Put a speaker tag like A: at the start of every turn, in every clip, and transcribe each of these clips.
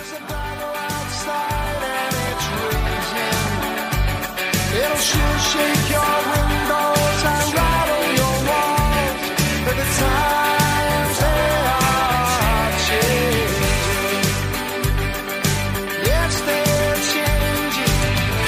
A: There's a battle outside and it's raging. It'll sure shake your windows and rattle your walls. But the times they are changing. Yes, they're changing.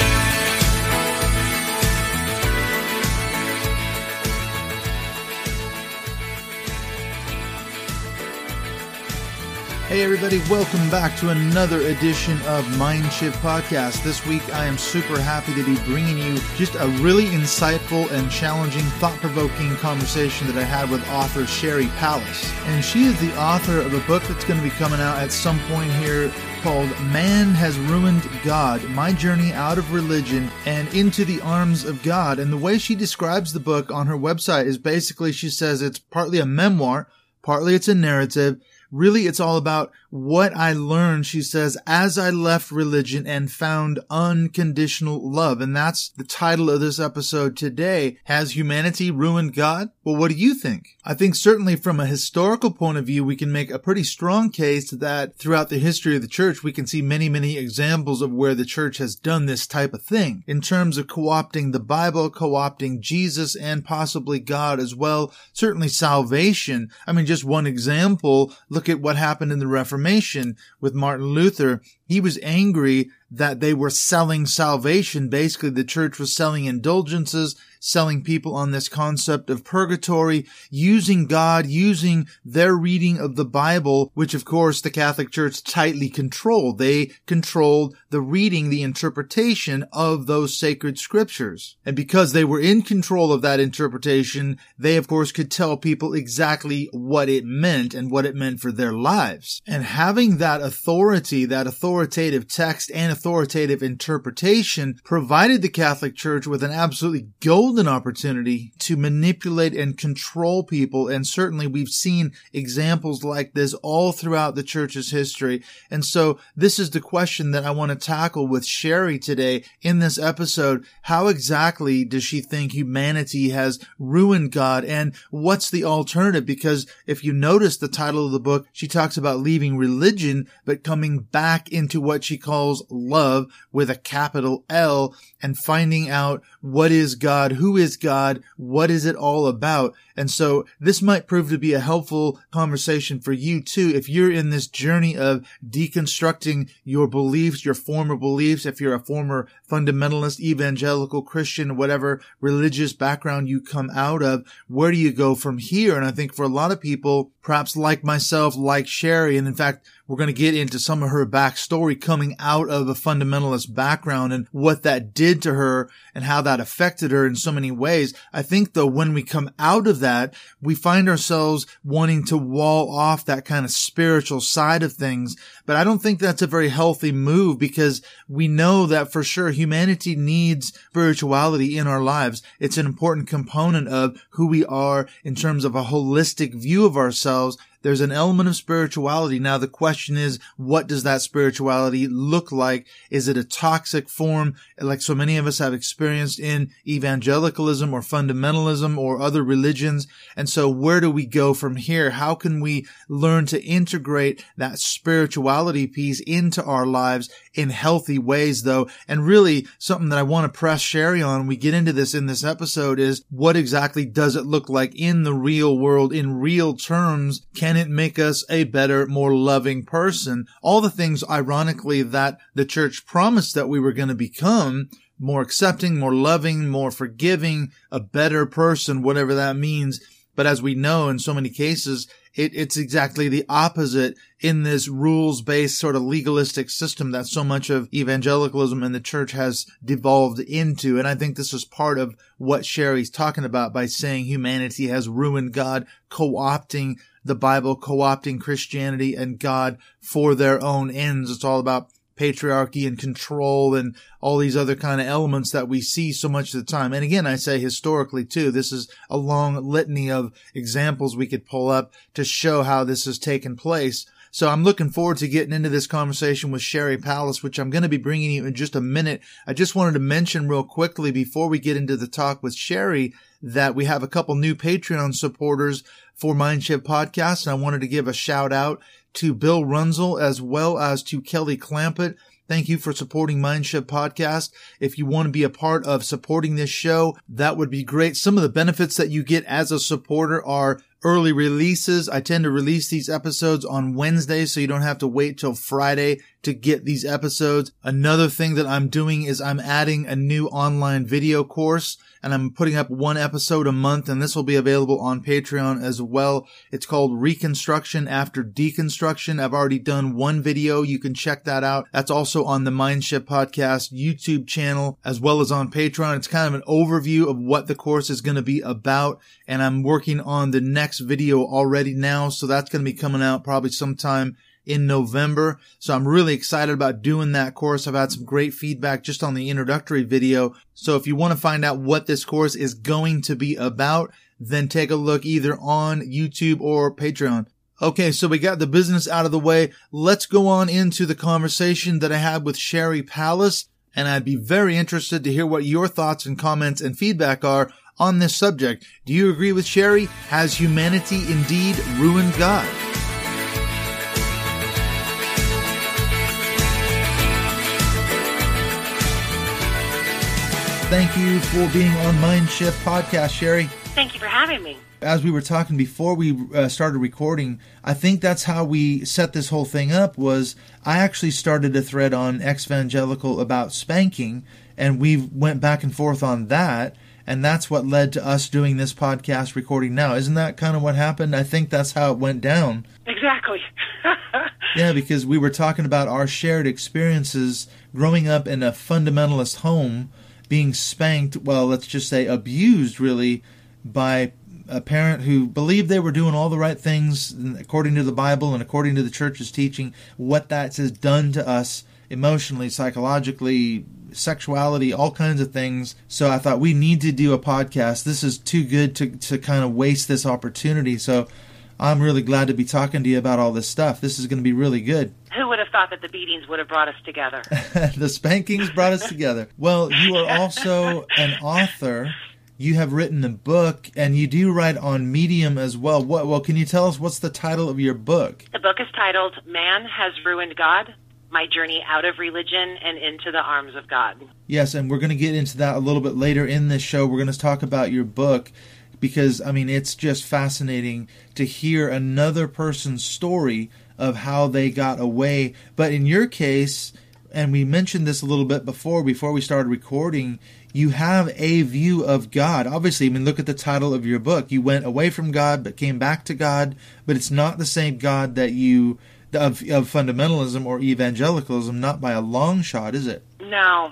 B: Hey everybody, welcome back to another edition of Mindshift Podcast. This week I am super happy to be bringing you just a really insightful and challenging, thought-provoking conversation that I had with author Sherry Pallas. And she is the author of a book that's going to be coming out at some point here called Man Has Ruined God, My Journey Out of Religion and Into the Arms of God. And the way she describes the book on her website is basically, she says it's partly a memoir, partly it's a narrative. Really, it's all about what I learned, she says, as I left religion and found unconditional love. And that's the title of this episode today. Has humanity ruined God? Well, what do you think? I think certainly from a historical point of view, we can make a pretty strong case that throughout the history of the church, we can see many, many examples of where the church has done this type of thing in terms of co-opting the Bible, co-opting Jesus, and possibly God as well. Certainly salvation. I mean, just one example, look at what happened in the Reformation with Martin Luther. He was angry that they were selling salvation. Basically, the church was selling indulgences, selling people on this concept of purgatory, using God, using their reading of the Bible, which of course the Catholic Church tightly controlled. They controlled the reading, the interpretation of those sacred scriptures. And because they were in control of that interpretation, they of course could tell people exactly what it meant and what it meant for their lives. And having that authority, that authoritative text and authoritative interpretation provided the Catholic Church with an absolutely golden opportunity to manipulate and control people. And certainly we've seen examples like this all throughout the church's history. And so this is the question that I want to tackle with Sherry today in this episode. How exactly does she think humanity has ruined God? And what's the alternative? Because if you notice the title of the book, she talks about leaving religion, but coming back into what she calls love with a capital L and finding out what is God, who is God, what is it all about? And so this might prove to be a helpful conversation for you too. If you're in this journey of deconstructing your beliefs, your former beliefs, if you're a former fundamentalist, evangelical Christian, whatever religious background you come out of, where do you go from here? And I think for a lot of people, perhaps like myself, like Sherry, and in fact, we're going to get into some of her backstory coming out of a fundamentalist background and what that did to her and how that affected her in so many ways. I think though, when we come out of that, we find ourselves wanting to wall off that kind of spiritual side of things. But I don't think that's a very healthy move, because we know that for sure humanity needs spirituality in our lives. It's an important component of who we are in terms of a holistic view of ourselves. There's an element of spirituality. Now, the question is, what does that spirituality look like? Is it a toxic form, like so many of us have experienced in evangelicalism or fundamentalism or other religions? And so where do we go from here? How can we learn to integrate that spirituality piece into our lives in healthy ways, though? And really, something that I want to press Sherry on, we get into this in this episode, is what exactly does it look like in the real world, in real terms? Can it make us a better, more loving person? All the things, ironically, that the church promised that we were going to become: more accepting, more loving, more forgiving, a better person, whatever that means. But as we know, in so many cases, it's exactly the opposite in this rules-based sort of legalistic system that so much of evangelicalism and the church has devolved into. And I think this is part of what Sherry's talking about by saying humanity has ruined God, co-opting the Bible, co-opting Christianity and God for their own ends. It's all about patriarchy and control and all these other kind of elements that we see so much of the time. And again, I say historically too, this is a long litany of examples we could pull up to show how this has taken place. So I'm looking forward to getting into this conversation with Sherry Pallas, which I'm going to be bringing you in just a minute. I just wanted to mention real quickly before we get into the talk with Sherry that we have a couple new Patreon supporters for Mindshift Podcast, and I wanted to give a shout out to Bill Runzel as well as to Kelly Clampett. Thank you for supporting Mindship Podcast. If you want to be a part of supporting this show, that would be great. Some of the benefits that you get as a supporter are early releases. I tend to release these episodes on Wednesday, so you don't have to wait till Friday to get these episodes. Another thing that I'm doing is I'm adding a new online video course, and I'm putting up one episode a month, and this will be available on Patreon as well. It's called Reconstruction After Deconstruction. I've already done one video. You can check that out. That's also on the Mindship Podcast YouTube channel, as well as on Patreon. It's kind of an overview of what the course is going to be about, and I'm working on the next video already now, so that's going to be coming out probably sometime in November. So I'm really excited about doing that course. I've had some great feedback just on the introductory video. So if you want to find out what this course is going to be about, then take a look either on YouTube or Patreon. Okay, so we got the business out of the way. Let's go on into the conversation that I had with Sherry Palace, and I'd be very interested to hear what your thoughts and comments and feedback are on this subject. Do you agree with Sherry? Has humanity indeed ruined God? Thank you for being on Mindship Podcast, Sherry.
C: Thank you for having me.
B: As we were talking before we started recording, I think that's how we set this whole thing up. Was I actually started a thread on Exvangelical about spanking, and we went back and forth on that, and that's what led to us doing this podcast recording now. Isn't that kind of what happened? I think that's how it went down.
C: Exactly.
B: Yeah, because we were talking about our shared experiences growing up in a fundamentalist home, being spanked, well, let's just say abused, really, by a parent who believed they were doing all the right things according to the Bible and according to the church's teaching, what that has done to us emotionally, psychologically, sexuality, all kinds of things. So I thought we need to do a podcast. This is too good to kind of waste this opportunity. So I'm really glad to be talking to you about all this stuff. This is going to be really good.
C: Who would have thought that the beatings would have brought us together?
B: The spankings brought us together. Well, you are also an author. You have written a book, and you do write on Medium as well. Well, can you tell us what's the title of your book?
C: The book is titled Man Has Ruined God, My Journey Out of Religion and Into the Arms of God.
B: Yes, and we're going to get into that a little bit later in this show. We're going to talk about your book because, I mean, it's just fascinating to hear another person's story of how they got away. But in your case, and we mentioned this a little bit before we started recording, you have a view of God. Obviously, I mean, look at the title of your book. You went away from God but came back to God, but it's not the same God that you of fundamentalism or evangelicalism, not by a long shot, is it?
C: No.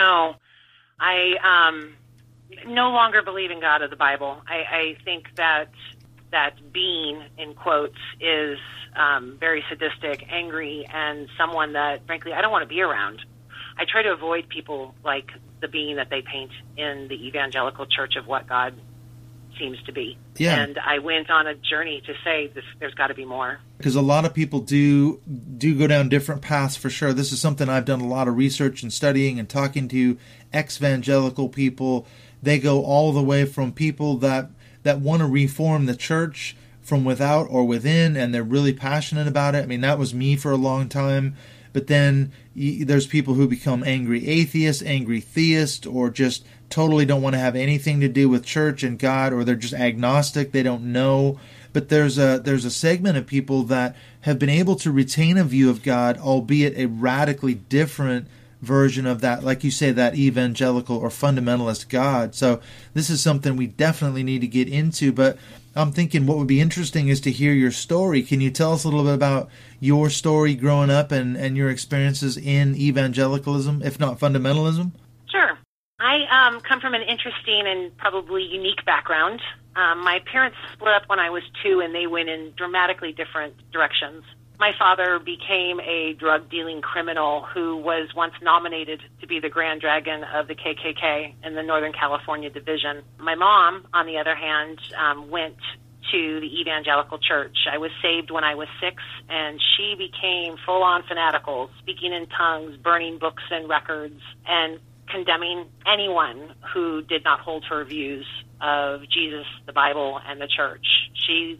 C: I no longer believe in God of the Bible. I think that being, in quotes, is very sadistic, angry, and someone that, frankly, I don't want to be around. I try to avoid people like the being that they paint in the evangelical church of what God seems to be.
B: Yeah.
C: And I went on a journey to say there's got to be more.
B: Because a lot of people do go down different paths for sure. This is something I've done a lot of research and studying and talking to ex-evangelical people. They go all the way from people that want to reform the church from without or within, and they're really passionate about it. I mean, that was me for a long time. But then there's people who become angry atheists, angry theists, or just totally don't want to have anything to do with church and God, or they're just agnostic, they don't know. But there's a segment of people that have been able to retain a view of God, albeit a radically different version of that, like you say, that evangelical or fundamentalist God. So this is something we definitely need to get into, but I'm thinking what would be interesting is to hear your story. Can you tell us a little bit about your story growing up and your experiences in evangelicalism, if not fundamentalism?
C: Sure. I come from an interesting and probably unique background. My parents split up when I was 2, and they went in dramatically different directions. My father became a drug-dealing criminal who was once nominated to be the Grand Dragon of the KKK in the Northern California division. My mom, on the other hand, went to the evangelical church. I was saved when I was 6, and she became full-on fanatical, speaking in tongues, burning books and records, and condemning anyone who did not hold her views of Jesus, the Bible, and the church. She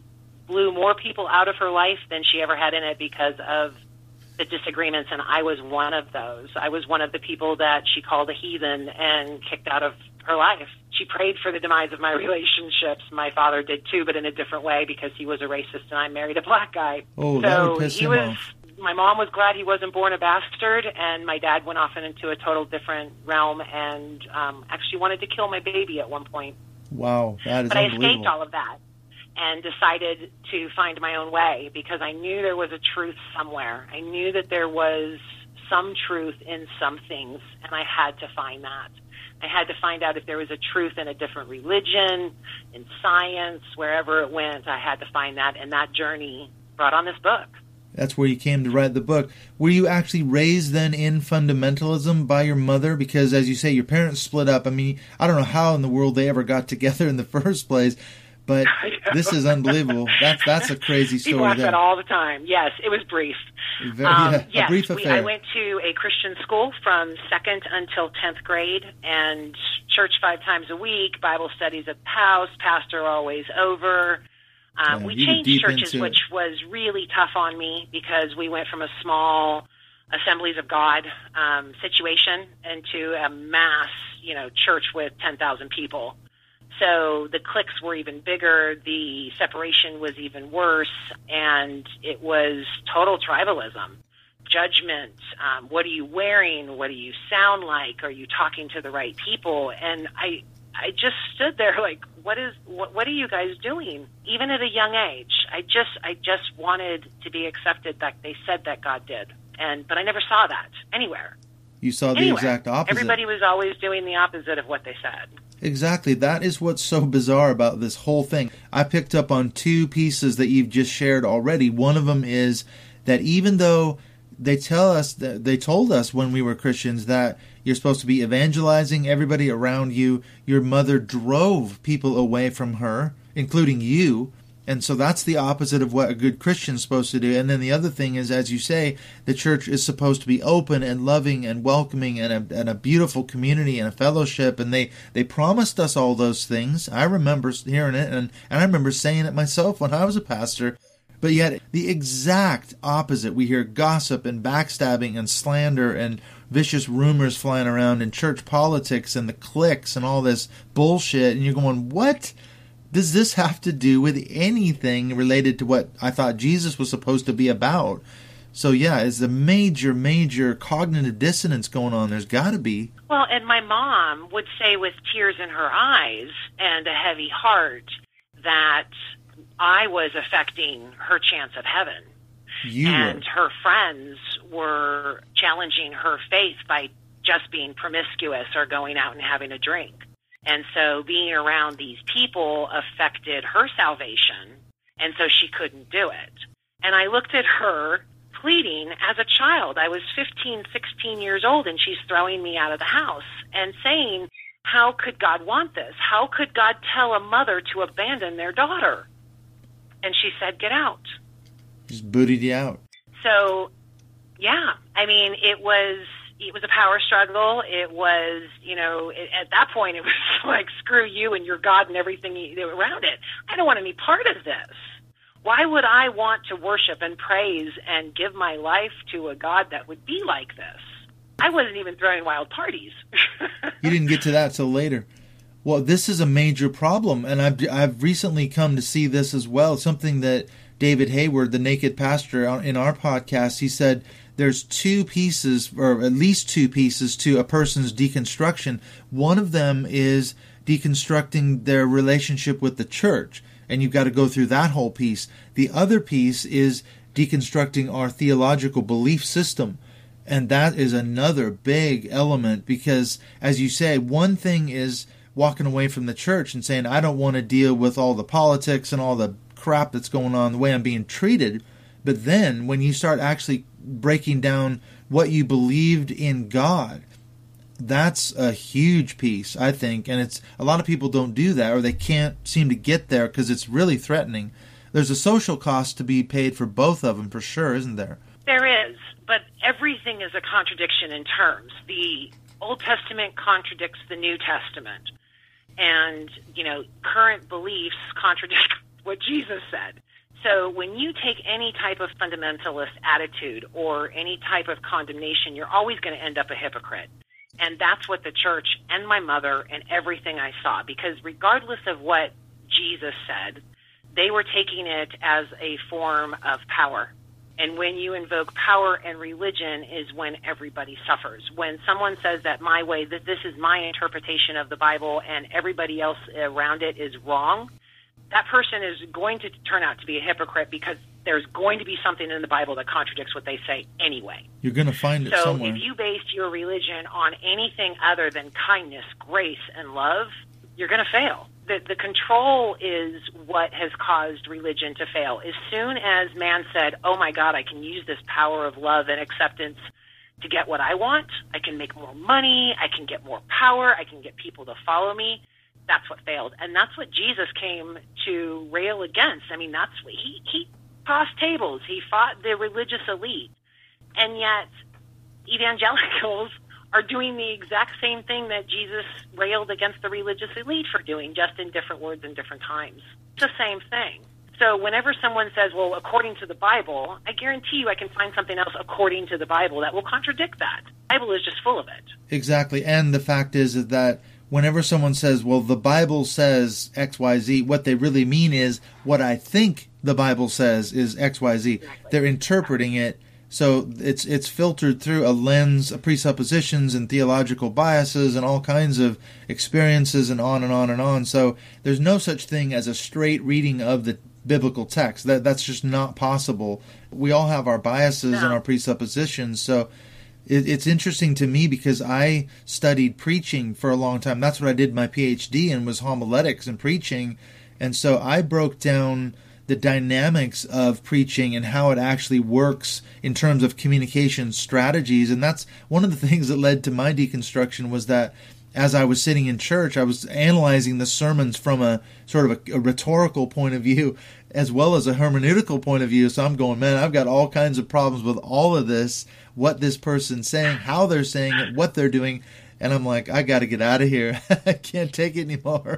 C: blew more people out of her life than she ever had in it because of the disagreements, and I was one of those. I was one of the people that she called a heathen and kicked out of her life. She prayed for the demise of my relationships. My father did too, but in a different way because he was a racist and I married a black guy.
B: Oh, that would piss him off.
C: My mom was glad he wasn't born a bastard, and my dad went off into a total different realm and actually wanted to kill my baby at one point.
B: Wow, that is
C: but
B: unbelievable.
C: I escaped all of that and decided to find my own way because I knew there was a truth somewhere. I knew that there was some truth in some things, and I had to find that. I had to find out if there was a truth in a different religion, in science, wherever it went. I had to find that, and that journey brought on this book.
B: That's where you came to write the book. Were you actually raised then in fundamentalism by your mother? Because, as you say, your parents split up. I mean, I don't know how in the world they ever got together in the first place, but this is unbelievable. That's a crazy story.
C: People ask that all the time. Yes, it was brief.
B: Yes,
C: a brief
B: affair.
C: I went to a Christian school from 2nd until 10th grade, and church 5 times a week, Bible studies at the house, pastor always over. We changed churches, which was really tough on me because we went from a small Assemblies of God situation into a mass, church with 10,000 people. So the cliques were even bigger, the separation was even worse, and it was total tribalism. Judgment, what are you wearing? What do you sound like? Are you talking to the right people? And I just stood there like, what are you guys doing? Even at a young age, I just wanted to be accepted like they said that God did. But I never saw that anywhere.
B: You saw the exact opposite.
C: Everybody was always doing the opposite of what they said.
B: Exactly. That is what's so bizarre about this whole thing. I picked up on 2 pieces that you've just shared already. One of them is that even though they told us when we were Christians that you're supposed to be evangelizing everybody around you, your mother drove people away from her, including you. And so that's the opposite of what a good Christian is supposed to do. And then the other thing is, as you say, the church is supposed to be open and loving and welcoming and a beautiful community and a fellowship. And they promised us all those things. I remember hearing it, and I remember saying it myself when I was a pastor. But yet the exact opposite. We hear gossip and backstabbing and slander and vicious rumors flying around in church politics and the cliques and all this bullshit. And you're going, what does this have to do with anything related to what I thought Jesus was supposed to be about? So yeah, it's a major, major cognitive dissonance going on. There's got to be.
C: Well, and my mom would say with tears in her eyes and a heavy heart that I was affecting her chance of heaven. And her friends were challenging her faith by just being promiscuous or going out and having a drink. And so being around these people affected her salvation, and so she couldn't do it. And I looked at her pleading as a child. I was 15, 16 years old, and she's throwing me out of the house and saying, how could God want this? How could God tell a mother to abandon their daughter? And she said, get out.
B: Just booted you out.
C: So, yeah, I mean, it was a power struggle. It was, at that point, it was like, screw you and your God and everything around it. I don't want any part of this. Why would I want to worship and praise and give my life to a God that would be like this? I wasn't even throwing wild parties.
B: You didn't get to that till later. Well, this is a major problem, and I've recently come to see this as well. Something that David Hayward, the Naked Pastor, in our podcast, he said there's 2 pieces, or at least 2 pieces, to a person's deconstruction. One of them is deconstructing their relationship with the church, and you've got to go through that whole piece. The other piece is deconstructing our theological belief system. And that is another big element because, as you say, one thing is walking away from the church and saying, I don't want to deal with all the politics and all the crap that's going on, the way I'm being treated. But then when you start actually breaking down what you believed in God, that's a huge piece, I think. And it's a lot of people don't do that, or they can't seem to get there because it's really threatening. There's a social cost to be paid for both of them, for sure, isn't there?
C: There is, but everything is a contradiction in terms. The Old Testament contradicts the New Testament. And, current beliefs contradict what Jesus said. So when you take any type of fundamentalist attitude or any type of condemnation, you're always going to end up a hypocrite. And that's what the church and my mother and everything I saw, because regardless of what Jesus said, they were taking it as a form of power. And when you invoke power and religion is when everybody suffers. When someone says that my way, that this is my interpretation of the Bible and everybody else around it is wrong, that person is going to turn out to be a hypocrite, because there's going to be something in the Bible that contradicts what they say anyway.
B: You're going to find it somewhere.
C: So if you base your religion on anything other than kindness, grace, and love, you're going to fail. The control is what has caused religion to fail. As soon as man said, oh my God, I can use this power of love and acceptance to get what I want, I can make more money, I can get more power, I can get people to follow me, that's what failed. And that's what Jesus came to rail against. I mean, that's what he tossed tables. He fought the religious elite. And yet evangelicals are doing the exact same thing that Jesus railed against the religious elite for doing, just in different words and different times. It's the same thing. So whenever someone says, well, according to the Bible, I guarantee you I can find something else according to the Bible that will contradict that. The Bible is just full of it.
B: Exactly. And the fact is that whenever someone says, well, the Bible says X, Y, Z, what they really mean is what I think the Bible says is X, Y, Z. Exactly. They're interpreting it. So it's filtered through a lens of presuppositions and theological biases and all kinds of experiences and on and on and on. So there's no such thing as a straight reading of the biblical text. That's just not possible. We all have our biases and our presuppositions. So it's interesting to me because I studied preaching for a long time. That's what I did my PhD in, was homiletics and preaching. And so I broke down the dynamics of preaching and how it actually works in terms of communication strategies. And that's one of the things that led to my deconstruction, was that as I was sitting in church, I was analyzing the sermons from a sort of a rhetorical point of view as well as a hermeneutical point of view. So I'm going, man, I've got all kinds of problems with all of this, what this person's saying, how they're saying it, what they're doing. And I'm like, I got to get out of here. I can't take it anymore.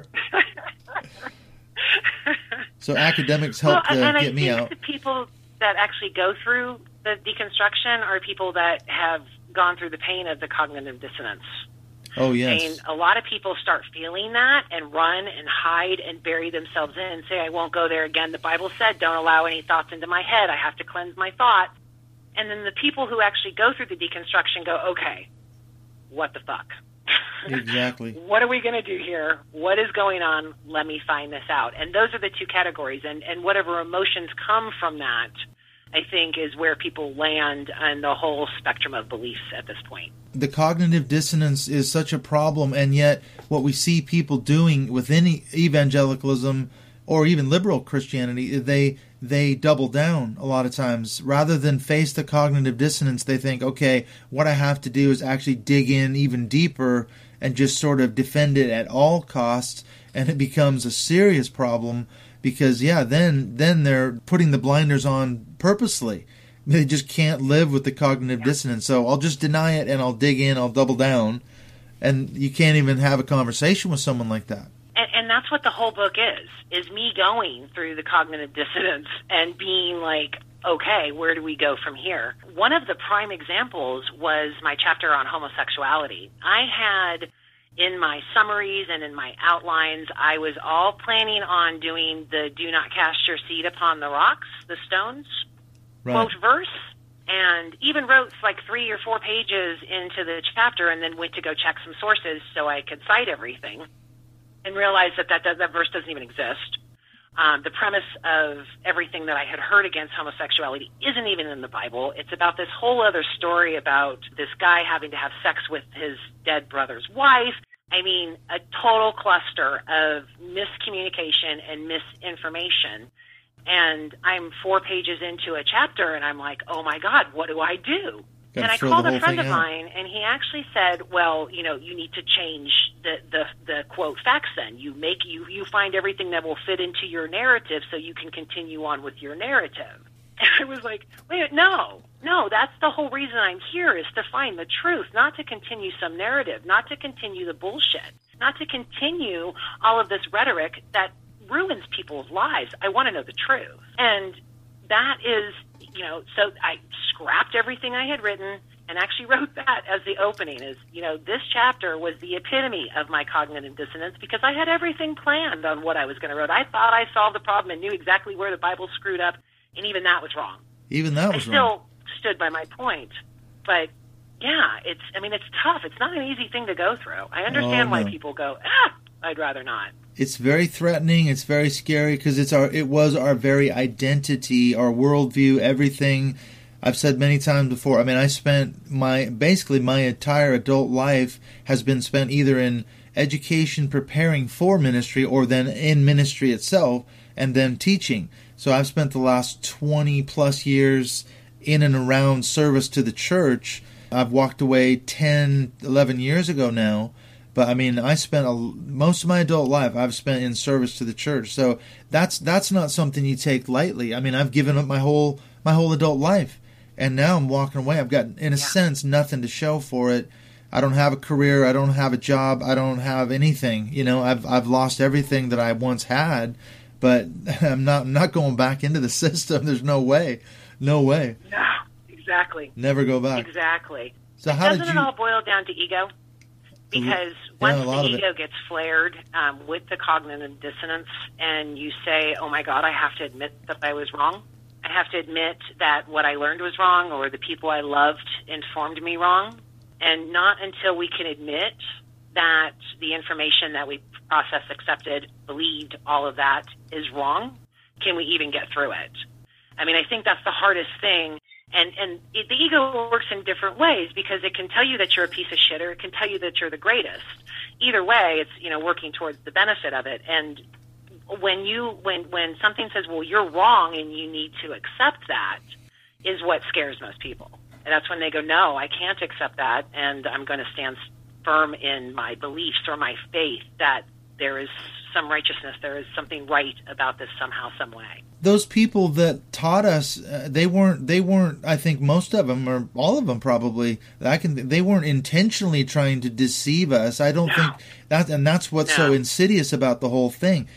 B: So academics help get me out.
C: The people that actually go through the deconstruction are people that have gone through the pain of the cognitive dissonance.
B: Oh, yes.
C: I mean, a lot of people start feeling that and run and hide and bury themselves in and say, I won't go there again. The Bible said, don't allow any thoughts into my head. I have to cleanse my thoughts. And then the people who actually go through the deconstruction go, okay, what the fuck?
B: Exactly.
C: What are we going to do here? What is going on? Let me find this out. And those are the two categories. And whatever emotions come from that, I think, is where people land on the whole spectrum of beliefs at this point.
B: The cognitive dissonance is such a problem, and yet what we see people doing within evangelicalism or even liberal Christianity, they double down a lot of times. Rather than face the cognitive dissonance, they think, okay, what I have to do is actually dig in even deeper and just sort of defend it at all costs, and it becomes a serious problem because, then they're putting the blinders on purposely. They just can't live with the cognitive dissonance. So I'll just deny it and I'll dig in, I'll double down, and you can't even have a conversation with someone like that.
C: And that's what the whole book is me going through the cognitive dissonance and being like, okay, where do we go from here? One of the prime examples was my chapter on homosexuality. I had, in my summaries and in my outlines, I was all planning on doing the do not cast your seed upon the rocks, the stones, quote verse, and even wrote like 3 or 4 pages into the chapter and then went to go check some sources so I could cite everything. And realized that verse doesn't even exist. The premise of everything that I had heard against homosexuality isn't even in the Bible. It's about this whole other story about this guy having to have sex with his dead brother's wife. I mean, a total cluster of miscommunication and misinformation. And I'm 4 pages into a chapter, and I'm like, oh, my God, what do I do? And I called a friend of mine, and he actually said, well, you need to change the quote facts then. You find everything that will fit into your narrative so you can continue on with your narrative. And I was like, wait, no, that's the whole reason I'm here, is to find the truth, not to continue some narrative, not to continue the bullshit, not to continue all of this rhetoric that ruins people's lives. I want to know the truth. And that is, so I scrapped everything I had written and actually wrote that as the opening. Is, this chapter was the epitome of my cognitive dissonance because I had everything planned on what I was going to write. I thought I solved the problem and knew exactly where the Bible screwed up, and even that was wrong.
B: Even that was wrong.
C: I still stood by my point, but yeah, it's tough. It's not an easy thing to go through. I understand why people go, I'd rather not.
B: It's very threatening. It's very scary because it was our very identity, our worldview, everything. I've said many times before. I mean, I spent my entire adult life has been spent either in education, preparing for ministry, or then in ministry itself, and then teaching. So I've spent the last 20 plus years in and around service to the church. I've walked away 10, 11 years ago now. But I mean, I spent most of my adult life I've spent in service to the church. So that's not something you take lightly. I mean, I've given up my whole adult life, and now I'm walking away. I've got, in a sense, nothing to show for it. I don't have a career. I don't have a job. I don't have anything. I've lost everything that I once had. But I'm not going back into the system. There's no way. No,
C: exactly.
B: Never go back.
C: Exactly.
B: So
C: doesn't it all boil down to ego? Because once the ego gets flared with the cognitive dissonance, and you say, "Oh my God, I have to admit that I was wrong. I have to admit that what I learned was wrong, or the people I loved informed me wrong," and not until we can admit that the information that we processed, accepted, believed, all of that is wrong, can we even get through it. I mean, I think that's the hardest thing. And the ego works in different ways because it can tell you that you're a piece of shit, or it can tell you that you're the greatest. Either way, it's, working towards the benefit of it. And when something says, well, you're wrong and you need to accept that, is what scares most people. And that's when they go, no, I can't accept that, and I'm going to stand firm in my beliefs or my faith that there is some righteousness, there is something right about this somehow, some way.
B: Those people that taught us, they weren't. I think most of them, or all of them, probably. They weren't intentionally trying to deceive us. I don't think that, and that's what's so insidious about the whole thing.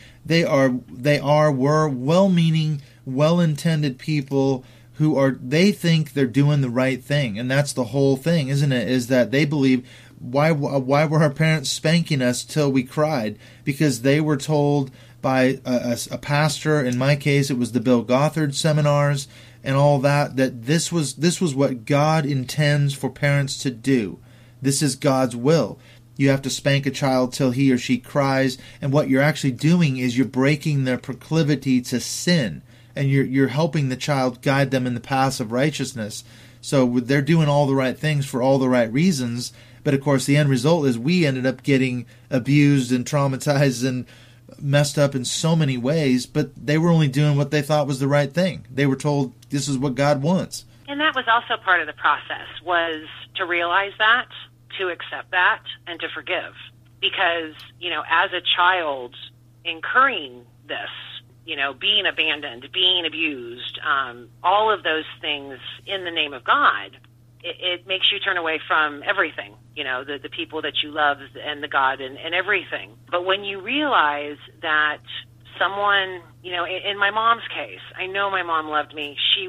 B: Were well-meaning, well-intended people who they think they're doing the right thing, and that's the whole thing, isn't it? Is that they believe. Why were our parents spanking us till we cried? Because they were told by a pastor. In my case, it was the Bill Gothard seminars and all that this was what God intends for parents to do. This is God's will. You have to spank a child till he or she cries, and what you're actually doing is you're breaking their proclivity to sin, and you're helping the child, guide them in the paths of righteousness. So they're doing all the right things for all the right reasons. But of course, the end result is we ended up getting abused and traumatized and messed up in so many ways, but they were only doing what they thought was the right thing. They were told this is what God wants.
C: And that was also part of the process, was to realize that, to accept that, and to forgive. Because, as a child incurring this, being abandoned, being abused, all of those things in the name of God, it makes you turn away from everything, the people that you love and the God and everything. But when you realize that someone, in my mom's case, I know my mom loved me. She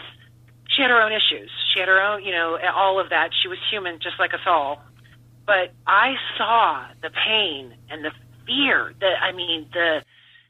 C: had her own issues. She had her own, all of that. She was human just like us all. But I saw the pain and the fear, the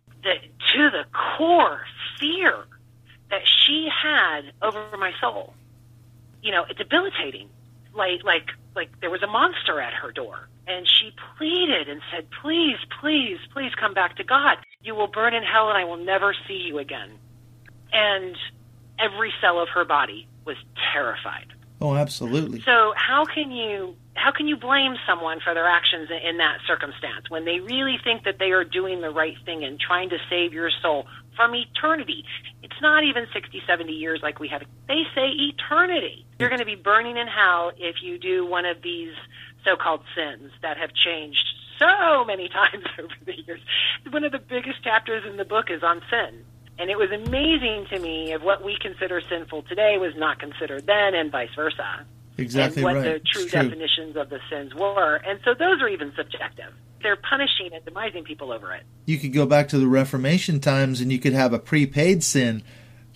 C: to the core fear that she had over my soul. Debilitating, like there was a monster at her door, and she pleaded and said, please, please, please come back to God. You will burn in hell and I will never see you again. And every cell of her body was terrified.
B: Oh, absolutely.
C: So how can you blame someone for their actions in that circumstance when they really think that they are doing the right thing and trying to save your soul from eternity? It's not even 60, 70 years like we have. They say eternity. You're going to be burning in hell if you do one of these so-called sins that have changed so many times over the years. One of the biggest chapters in the book is on sin. And it was amazing to me of what we consider sinful today was not considered then, and vice versa.
B: Exactly
C: right. And what
B: right.
C: the true definitions of the sins were. And so those are even subjective. They're punishing and demising people over it.
B: You could go back to the Reformation times and you could have a prepaid sin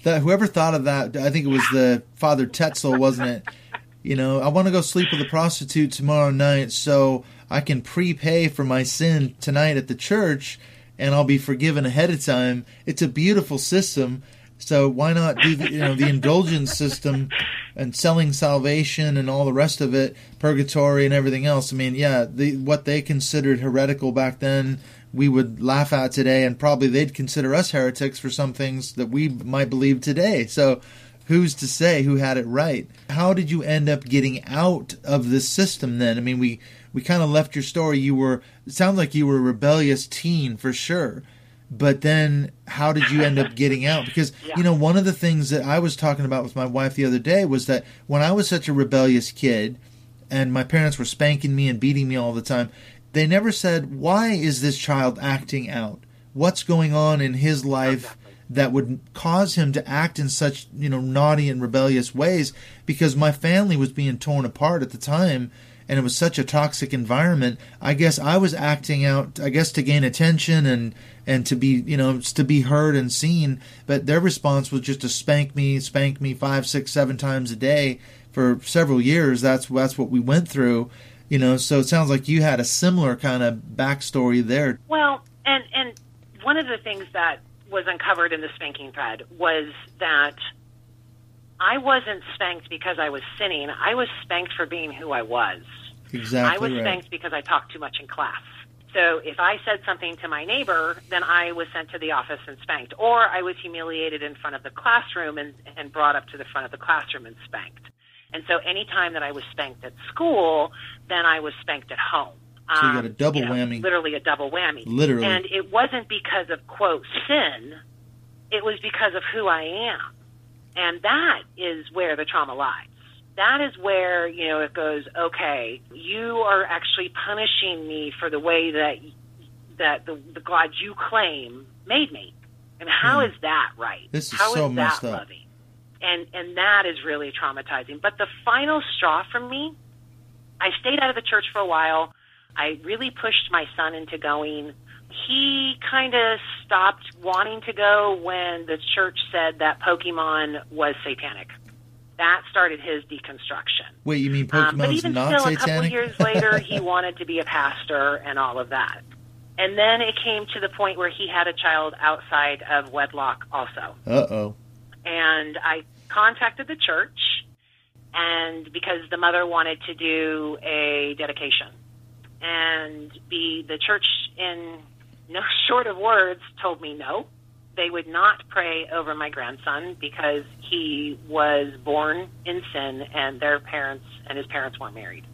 B: Whoever thought of that, I think it was the Father Tetzel, wasn't it? I want to go sleep with a prostitute tomorrow night so I can prepay for my sin tonight at the church and I'll be forgiven ahead of time. It's a beautiful system. So why not do the indulgence system and selling salvation and all the rest of it, purgatory and everything else? I mean, what they considered heretical back then, we would laugh at today, and probably they'd consider us heretics for some things that we might believe today. So who's to say who had it right? How did you end up getting out of this system then? I mean, we kind of left your story. It sounds like you were a rebellious teen for sure. But then how did you end up getting out? Because, one of the things that I was talking about with my wife the other day was that when I was such a rebellious kid and my parents were spanking me and beating me all the time, they never said, why is this child acting out? What's going on in his life that would cause him to act in such, naughty and rebellious ways? Because my family was being torn apart at the time. And it was such a toxic environment. I guess I was acting out, to gain attention and to be, to be heard and seen. But their response was just to spank me 5, 6, 7 times a day for several years. That's what we went through, So it sounds like you had a similar kind of backstory there.
C: Well, and one of the things that was uncovered in the spanking thread was that I wasn't spanked because I was sinning. I was spanked for being who I was.
B: Exactly.
C: I was spanked because I talked too much in class. So if I said something to my neighbor, then I was sent to the office and spanked. Or I was humiliated in front of the classroom and brought up to the front of the classroom and spanked. And so any time that I was spanked at school, then I was spanked at home.
B: So you got a double whammy.
C: Literally a double whammy.
B: Literally.
C: And it wasn't because of, quote, sin. It was because of who I am. And that is where the trauma lies. That is where, it goes, okay, you are actually punishing me for the way that the God you claim made me. And how is that right?
B: This is
C: how
B: so
C: is
B: messed
C: that
B: up.
C: loving? And that is really traumatizing. But the final straw for me, I stayed out of the church for a while. I really pushed my son into going. He kind of stopped wanting to go when the church said that Pokemon was satanic. That started his deconstruction.
B: Wait, you mean
C: but
B: Pokemon's
C: even
B: not
C: still,
B: satanic?
C: a couple years later, he wanted to be a pastor and all of that. And then it came to the point where he had a child outside of wedlock also.
B: Uh-oh.
C: And I contacted the church, and because the mother wanted to do a dedication. And the church, in no short of words, told me no. They would not pray over my grandson because he was born in sin and his parents weren't married.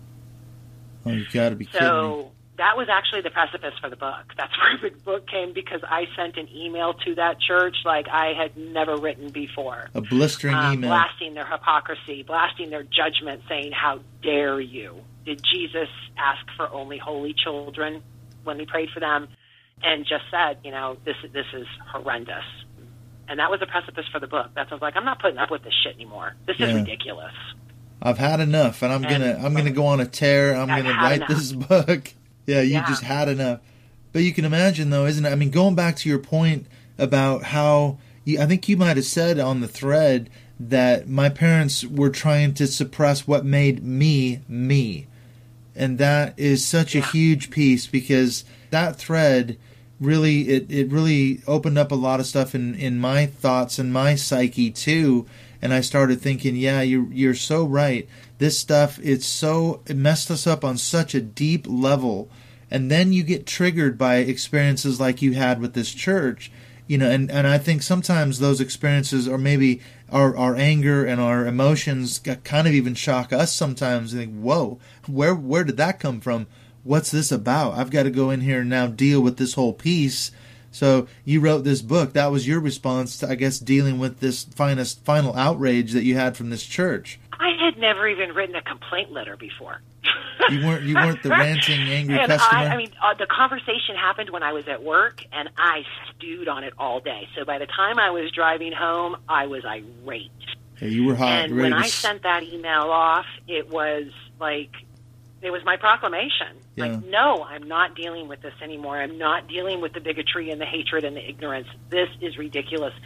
B: Oh, you got to be kidding me.
C: So that was actually the precipice for the book. That's where the book came, because I sent an email to that church like I had never written before.
B: A blistering email.
C: Blasting their hypocrisy, blasting their judgment, saying, how dare you? Did Jesus ask for only holy children when we prayed for them? And just said, this is horrendous. And that was a precipice for the book. That's, I was like, I'm not putting up with this shit anymore. This is ridiculous.
B: I've had enough, and I'm gonna go on a tear. I'm gonna write this book. Yeah, you just had enough. But you can imagine, though, isn't it? I mean, going back to your point about how I think you might have said on the thread that my parents were trying to suppress what made me me, and that is such a huge piece, because that thread really it really opened up a lot of stuff in my thoughts and my psyche too. And I started thinking, you're so right. This stuff, it messed us up on such a deep level. And then you get triggered by experiences like you had with this church, and I think sometimes those experiences, or maybe our anger and our emotions, kind of even shock us sometimes and think, whoa, where did that come from? What's this about? I've got to go in here and now deal with this whole piece. So you wrote this book. That was your response to, I guess, dealing with this final outrage that you had from this church.
C: I had never even written a complaint letter before.
B: You weren't the ranting, angry
C: and
B: customer?
C: The conversation happened when I was at work, and I stewed on it all day. So by the time I was driving home, I was irate.
B: Yeah, you were hot.
C: And when I sent that email off, it was like, it was my proclamation.
B: Yeah.
C: Like, no, I'm not dealing with this anymore. I'm not dealing with the bigotry and the hatred and the ignorance. This is ridiculous.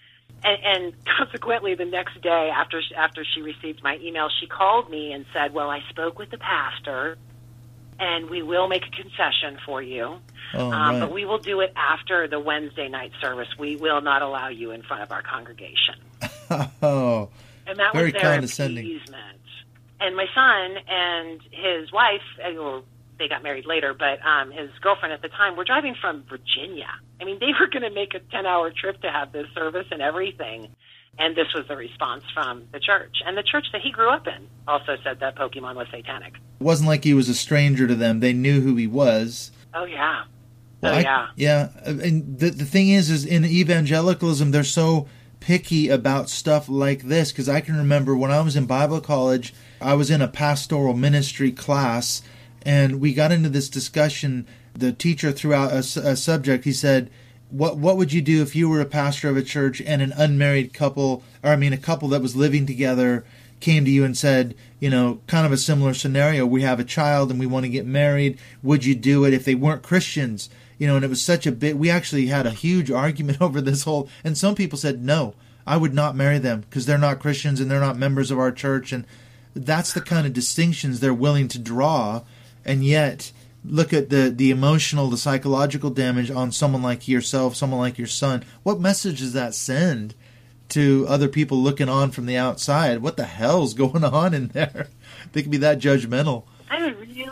C: And consequently, the next day after she received my email, she called me and said, well, I spoke with the pastor, and we will make a concession for you,
B: right.
C: but we will do it after the Wednesday night service. We will not allow you in front of our congregation.
B: Oh,
C: and that
B: very
C: was their
B: condescending.
C: appeasement. And my son and his wife, well, they got married later, but his girlfriend at the time were driving from Virginia. I mean, they were going to make a 10-hour trip to have this service and everything. And this was the response from the church. And the church that he grew up in also said that Pokemon was satanic.
B: It wasn't like he was a stranger to them. They knew who he was.
C: Oh, yeah.
B: Well, yeah. And the thing is in evangelicalism, they're so picky about stuff like this. Because I can remember when I was in Bible college, I was in a pastoral ministry class, and we got into this discussion. The teacher threw out a subject. He said, What would you do if you were a pastor of a church and an unmarried couple, a couple that was living together, came to you and said, kind of a similar scenario, we have a child and we want to get married, would you do it if they weren't Christians? And it was such a big, we actually had a huge argument over this whole, and some people said, no, I would not marry them because they're not Christians and they're not members of our church. And that's the kind of distinctions they're willing to draw. And yet, look at the emotional, the psychological damage on someone like yourself, someone like your son. What message does that send to other people looking on from the outside? What the hell's going on in there? They can be that judgmental.
C: I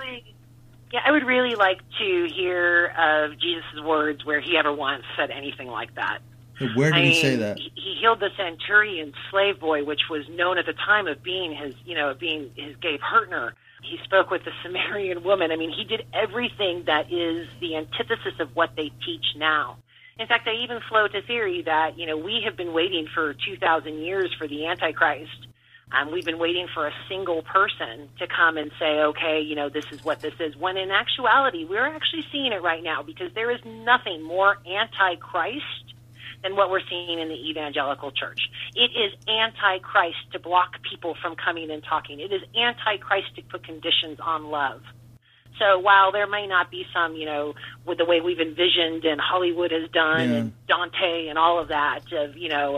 C: would really like to hear of Jesus' words where he ever once said anything like that.
B: Where did he say that?
C: He healed the centurion slave boy, which was known at the time of being his gay partner. He spoke with the Samaritan woman. I mean, he did everything that is the antithesis of what they teach now. In fact, I even float a theory that, we have been waiting for 2,000 years for the Antichrist. We've been waiting for a single person to come and say, okay, this is what this is. When in actuality, we're actually seeing it right now because there is nothing more Antichrist than what we're seeing in the evangelical church. It is anti-Christ to block people from coming and talking. It is anti-Christ to put conditions on love. So while there may not be some, with the way we've envisioned and Hollywood has done and Dante and all of that of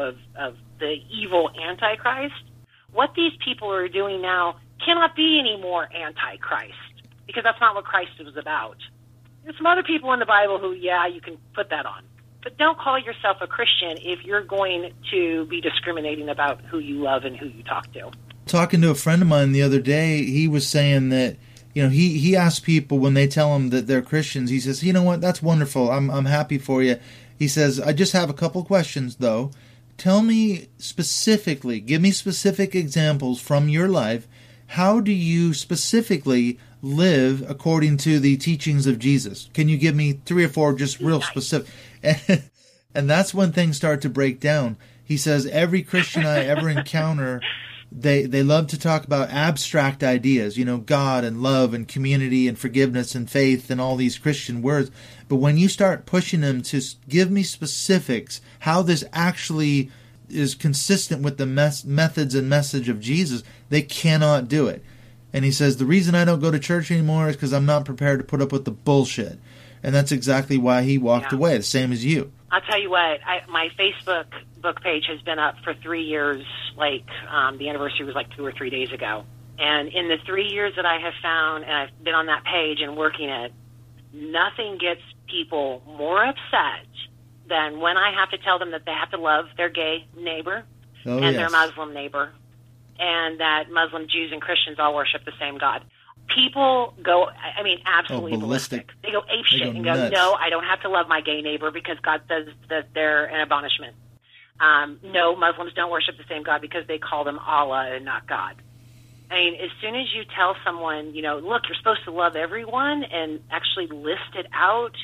C: the evil Antichrist, what these people are doing now cannot be any more Antichrist because that's not what Christ was about. There's some other people in the Bible who, you can put that on. But don't call yourself a Christian if you're going to be discriminating about who you love and who you talk to.
B: Talking to a friend of mine the other day, he was saying that, he asks people when they tell him that they're Christians, he says, you know what, that's wonderful. I'm happy for you. He says, I just have a couple questions, though. Tell me specifically, give me specific examples from your life. How do you specifically live according to the teachings of Jesus? Can you give me 3 or 4 just real specific? And that's when things start to break down. He says, every Christian I ever encounter, they love to talk about abstract ideas, God and love and community and forgiveness and faith and all these Christian words. But when you start pushing them to give me specifics, how this actually is consistent with the methods and message of Jesus, they cannot do it. And he says, the reason I don't go to church anymore is because I'm not prepared to put up with the bullshit. And that's exactly why he walked away, the same as you.
C: I'll tell you what, my Facebook book page has been up for 3 years, the anniversary was 2 or 3 days ago. And in the 3 years that I have found, and I've been on that page and working it, nothing gets people more upset than when I have to tell them that they have to love their gay neighbor their Muslim neighbor, and that Muslim, Jews, and Christians all worship the same God. People go, absolutely ballistic. They go apeshit and go, no, I don't have to love my gay neighbor because God says that they're an abomination. No, Muslims don't worship the same God because they call them Allah and not God. As soon as you tell someone, look, you're supposed to love everyone and actually list it out,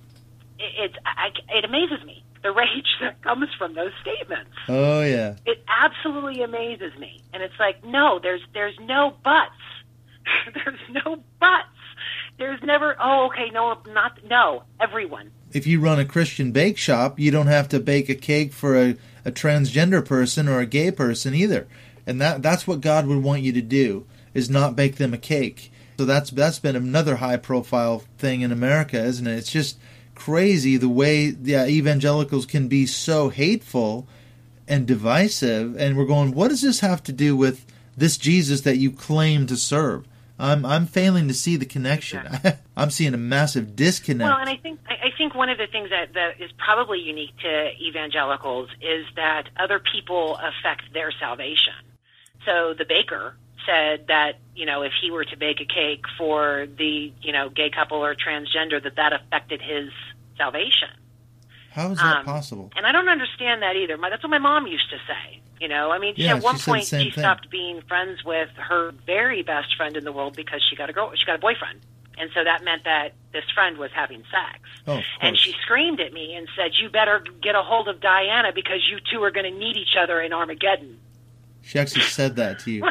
C: it amazes me, the rage that comes from those statements.
B: Oh, yeah.
C: It absolutely amazes me. And it's no, there's no buts. There's no buts. There's never, no, everyone.
B: If you run a Christian bake shop, you don't have to bake a cake for a transgender person or a gay person either. And that's what God would want you to do, is not bake them a cake. So that's been another high-profile thing in America, isn't it? It's just crazy the way the evangelicals can be so hateful and divisive, and we're going, what does this have to do with this Jesus that you claim to serve? I'm failing to see the connection.
C: Yeah.
B: I'm seeing a massive disconnect.
C: Well, and I think one of the things that is probably unique to evangelicals is that other people affect their salvation. So the baker said that, if he were to bake a cake for the, gay couple or transgender, that affected his salvation.
B: How is that possible?
C: And I don't understand that either. That's what my mom used to say. At one point she stopped being friends with her very best friend in the world because she got a boyfriend. And so that meant that this friend was having sex.
B: Oh,
C: and she screamed at me and said, "You better get a hold of Diana because you two are going to meet each other in Armageddon."
B: She actually said that to you.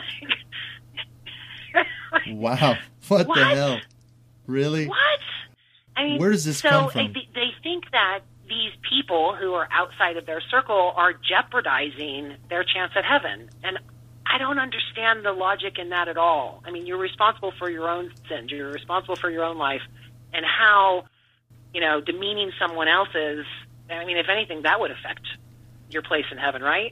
B: Wow. What the hell? Really?
C: What? I mean,
B: where does this come from?
C: They think that these people who are outside of their circle are jeopardizing their chance at heaven. And I don't understand the logic in that at all. I mean, you're responsible for your own sins. You're responsible for your own life. And how, demeaning someone else's, I mean, if anything, that would affect your place in heaven, right?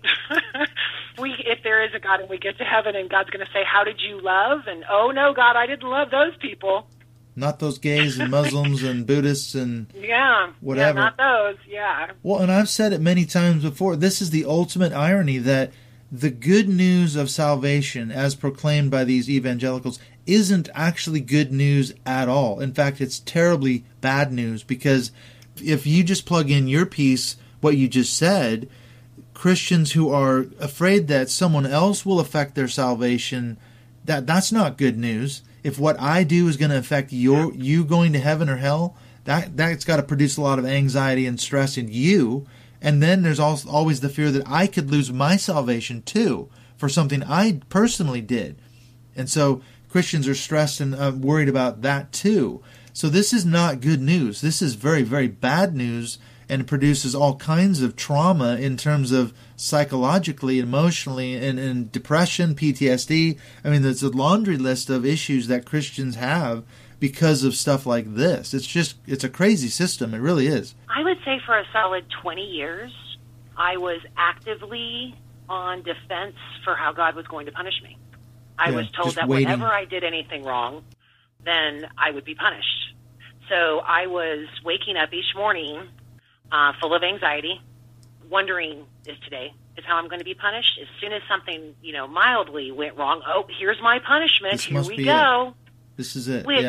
C: If there is a God and we get to heaven and God's going to say, "How did you love?" And, "Oh, no, God, I didn't love those people."
B: Not those gays and Muslims and Buddhists and whatever.
C: Yeah, not those, yeah.
B: Well, and I've said it many times before, this is the ultimate irony that the good news of salvation as proclaimed by these evangelicals isn't actually good news at all. In fact, it's terribly bad news, because if you just plug in your piece, what you just said, Christians who are afraid that someone else will affect their salvation, that's not good news. If what I do is going to affect you going to heaven or hell, that's got to produce a lot of anxiety and stress in you. And then there's always the fear that I could lose my salvation too for something I personally did. And so Christians are stressed and worried about that too. So this is not good news. This is very, very bad news, and produces all kinds of trauma in terms of psychologically, emotionally, and depression, PTSD. I mean, there's a laundry list of issues that Christians have because of stuff like this. It's a crazy system. It really is.
C: I would say for a solid 20 years, I was actively on defense for how God was going to punish me. I was told that whenever I did anything wrong, then I would be punished. So I was waking up each morning full of anxiety, wondering, is how I'm going to be punished? As soon as something, mildly went wrong, oh, here's my punishment. Here we go.
B: This is it.
C: Which,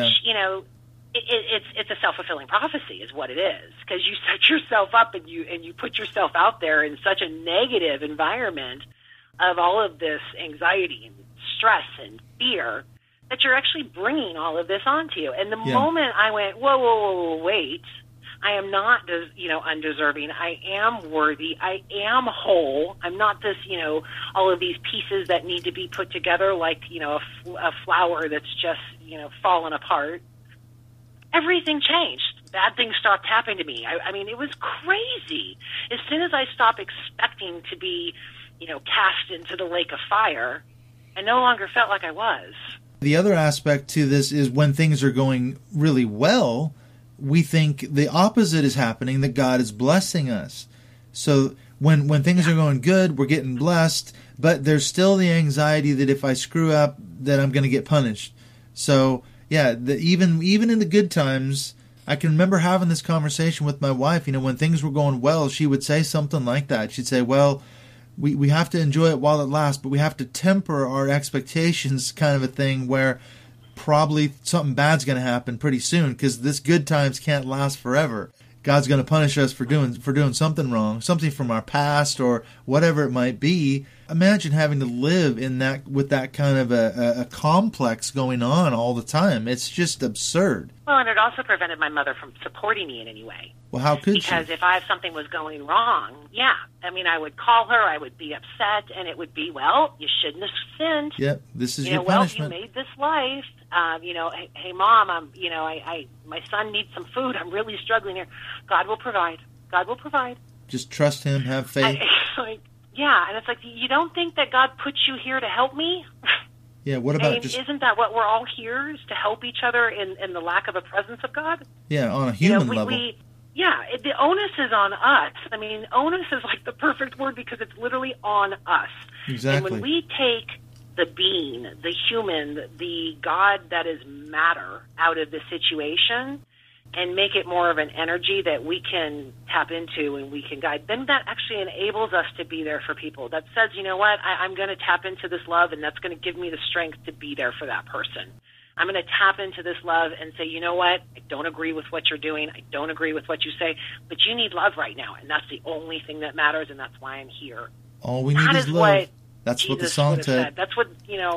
C: it's a self-fulfilling prophecy is what it is, because you set yourself up and you put yourself out there in such a negative environment of all of this anxiety and stress and fear that you're actually bringing all of this onto you. And the moment I went, whoa, wait, I am not, undeserving. I am worthy. I am whole. I'm not this, all of these pieces that need to be put together like, a flower that's just, fallen apart. Everything changed. Bad things stopped happening to me. I mean, it was crazy. As soon as I stopped expecting to be, cast into the lake of fire, I no longer felt like I was.
B: The other aspect to this is when things are going really well, we think the opposite is happening, that God is blessing us. So when things are going good, we're getting blessed, but there's still the anxiety that if I screw up, that I'm going to get punished. So, even in the good times, I can remember having this conversation with my wife. When things were going well, she would say something like that. She'd say, well, we have to enjoy it while it lasts, but we have to temper our expectations, kind of a thing, where probably something bad's going to happen pretty soon, because this good times can't last forever. God's going to punish us for doing something wrong, something from our past or whatever it might be. Imagine having to live in that with that kind of a complex going on all the time. It's just absurd.
C: Well, and it also prevented my mother from supporting me in any way.
B: Well, how could she?
C: Because if something was going wrong, I would call her, I would be upset, and it would be, well, you shouldn't have sinned.
B: Yep, this is your punishment.
C: Well, you made this life. Hey, Mom, my son needs some food. I'm really struggling here. God will provide. God will provide.
B: Just trust Him. Have faith.
C: And it's like, you don't think that God put you here to help me?
B: Yeah, what about
C: isn't that what we're all here, is to help each other in the lack of a presence of God?
B: Yeah, on a human level.
C: the onus is on us. I mean, onus is like the perfect word because it's literally on us.
B: Exactly.
C: And when we take the being, the human, the God that is matter out of the situation and make it more of an energy that we can tap into and we can guide, then that actually enables us to be there for people. That says, you know what, I'm going to tap into this love, and that's going to give me the strength to be there for that person. I'm going to tap into this love and say, you know what, I don't agree with what you're doing. I don't agree with what you say, but you need love right now, and that's the only thing that matters, and that's why I'm here.
B: All we need is love. That's what the song said.
C: That's what,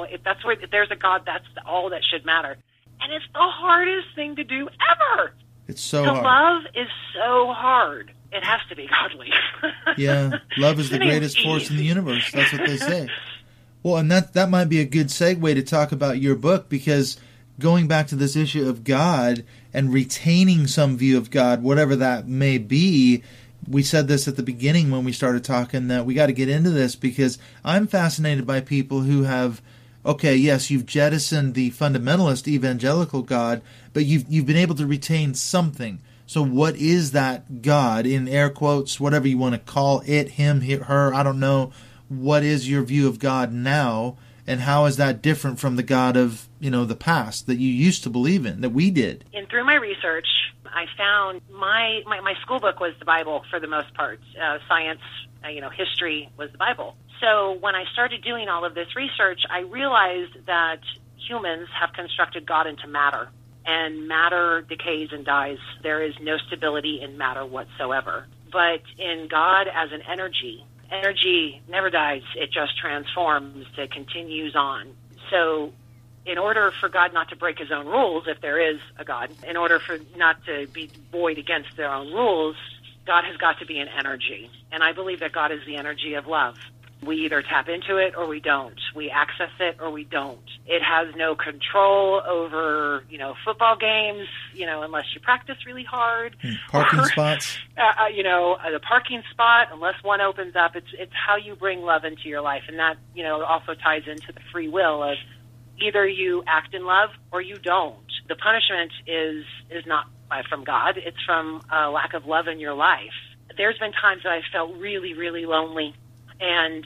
C: if there's a God, that's all that should matter. And it's the hardest thing to do ever.
B: It's so
C: to
B: hard.
C: love is so hard. It has to be godly.
B: Yeah, love is the greatest force in the universe. That's what they say. Well, and that might be a good segue to talk about your book, because going back to this issue of God and retaining some view of God, whatever that may be, we said this at the beginning when we started talking, that we got to get into this, because I'm fascinated by people who have, okay, yes, you've jettisoned the fundamentalist evangelical God, but you've been able to retain something. So what is that God, in air quotes, whatever you want to call it, him, her, I don't know. What is your view of God now, and how is that different from the God of, the past that you used to believe in, that we did?
C: And through my research, I found my school book was the Bible for the most part. Science, history was the Bible. So when I started doing all of this research, I realized that humans have constructed God into matter, and matter decays and dies. There is no stability in matter whatsoever. But in God as an energy never dies. It just transforms. It continues on. So in order for God not to break his own rules, if there is a God, in order for not to be void against their own rules, God has got to be an energy. And I believe that God is the energy of love. We either tap into it or we don't. We access it or we don't. It has no control over, football games, unless you practice really hard.
B: Parking spots.
C: The parking spot, unless one opens up, it's how you bring love into your life. And that, also ties into the free will of either you act in love or you don't. The punishment is not from God. It's from a lack of love in your life. There's been times that I felt really, really lonely, and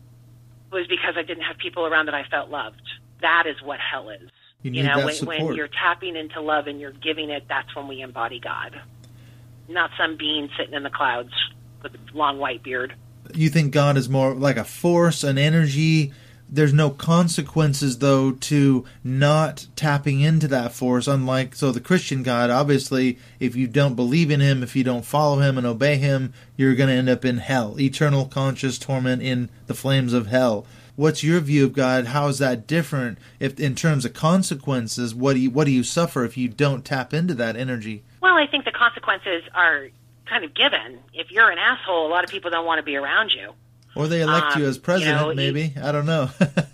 C: it was because I didn't have people around that I felt loved. That is what hell is.
B: You need that support.
C: When you're tapping into love and you're giving it, that's when we embody God. Not some being sitting in the clouds with a long white beard.
B: You think God is more like a force, an energy? There's no consequences, though, to not tapping into that force. Unlike, the Christian God, obviously, if you don't believe in him, if you don't follow him and obey him, you're going to end up in hell. Eternal conscious torment in the flames of hell. What's your view of God? How is that different? If in terms of consequences, what do you suffer if you don't tap into that energy?
C: Well, I think the consequences are kind of given. If you're an asshole, a lot of people don't want to be around you.
B: Or they elect you as president, maybe. I don't know.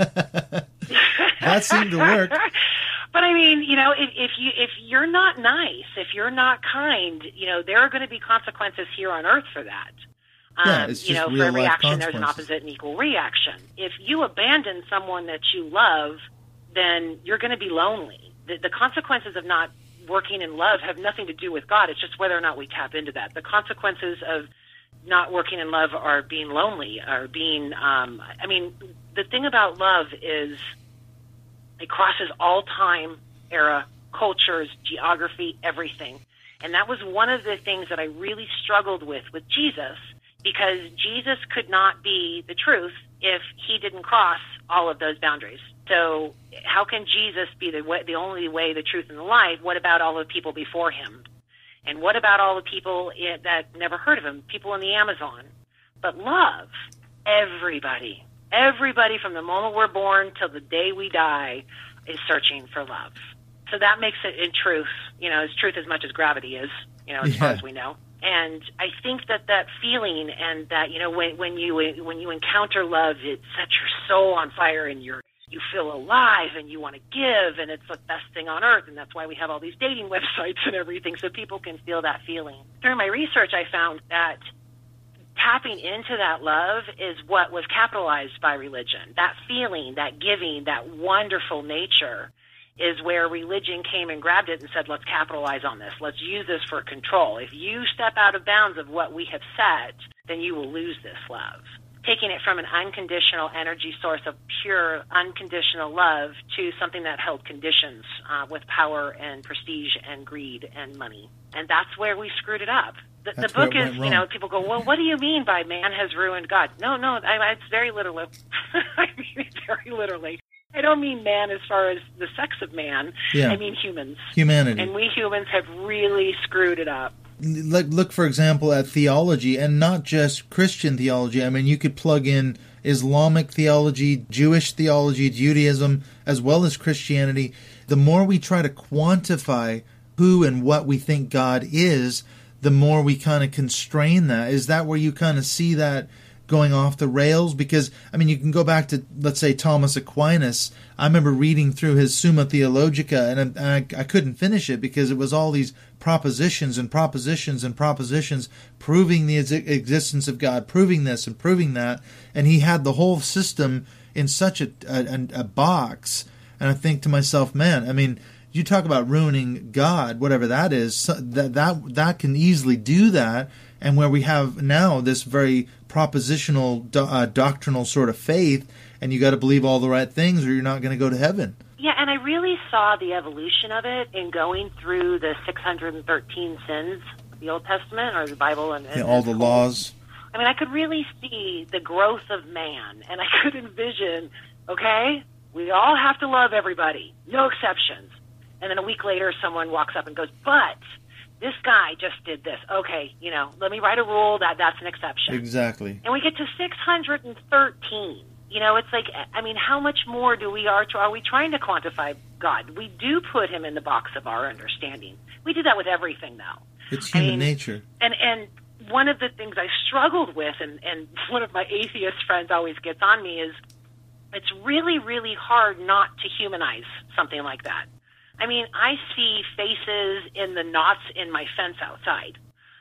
B: That seemed to work.
C: But I mean, if you're not nice, if you're not kind, there are going to be consequences here on Earth for that.
B: It's just
C: for every action, there's an opposite and equal reaction. If you abandon someone that you love, then you're going to be lonely. The consequences of not working in love have nothing to do with God. It's just whether or not we tap into that. The consequences of not working in love are being lonely, or being, the thing about love is it crosses all time, era, cultures, geography, everything. And that was one of the things that I really struggled with Jesus, because Jesus could not be the truth if he didn't cross all of those boundaries. So how can Jesus be the only way, the truth, and the life? What about all the people before him? And what about all the people that never heard of him, people in the Amazon? But love, everybody from the moment we're born till the day we die is searching for love. So that makes it, in truth, as truth as much as gravity is, as far as we know. And I think that feeling, and that, when you encounter love, it sets your soul on fire, and you feel alive, and you want to give, and it's the best thing on earth. And that's why we have all these dating websites and everything, so people can feel that feeling. Through my research, I found that tapping into that love is what was capitalized by religion. That feeling, that giving, that wonderful nature is where religion came and grabbed it and said, let's capitalize on this. Let's use this for control. If you step out of bounds of what we have set, then you will lose this love. Taking it from an unconditional energy source of pure, unconditional love to something that held conditions with power and prestige and greed and money. And that's where we screwed it up. The book is, people go, well, what do you mean by man has ruined God? No, it's very literally. I mean it very literally. I don't mean man as far as the sex of man. Yeah. I mean humans.
B: Humanity.
C: And we humans have really screwed it up.
B: Look, for example, at theology, and not just Christian theology. I mean, you could plug in Islamic theology, Jewish theology, Judaism, as well as Christianity. The more we try to quantify who and what we think God is, the more we kind of constrain that. Is that where you kind of see that going off the rails? Because, I mean, you can go back to, let's say, Thomas Aquinas. I remember reading through his Summa Theologica, and I couldn't finish it because it was all these propositions and propositions and propositions proving the existence of God, proving this and proving that, and he had the whole system in such a box. And I think to myself, man, I mean, you talk about ruining God, whatever that is, that can easily do that. And where we have now this very propositional, doctrinal sort of faith, and you got to believe all the right things or you're not going to go to heaven.
C: Yeah, and I really saw the evolution of it in going through the 613 sins of the Old Testament or the Bible. And
B: all the laws.
C: I mean, I could really see the growth of man, and I could envision, okay, we all have to love everybody, no exceptions. And then a week later, someone walks up and goes, but this guy just did this. Okay, let me write a rule that's an exception.
B: Exactly.
C: And we get to 613. It's like, I mean, how much more are we trying to quantify God? We do put him in the box of our understanding. We do that with everything now.
B: It's human nature.
C: And one of the things I struggled with, and one of my atheist friends always gets on me, is it's really, really hard not to humanize something like that. I mean, I see faces in the knots in my fence outside.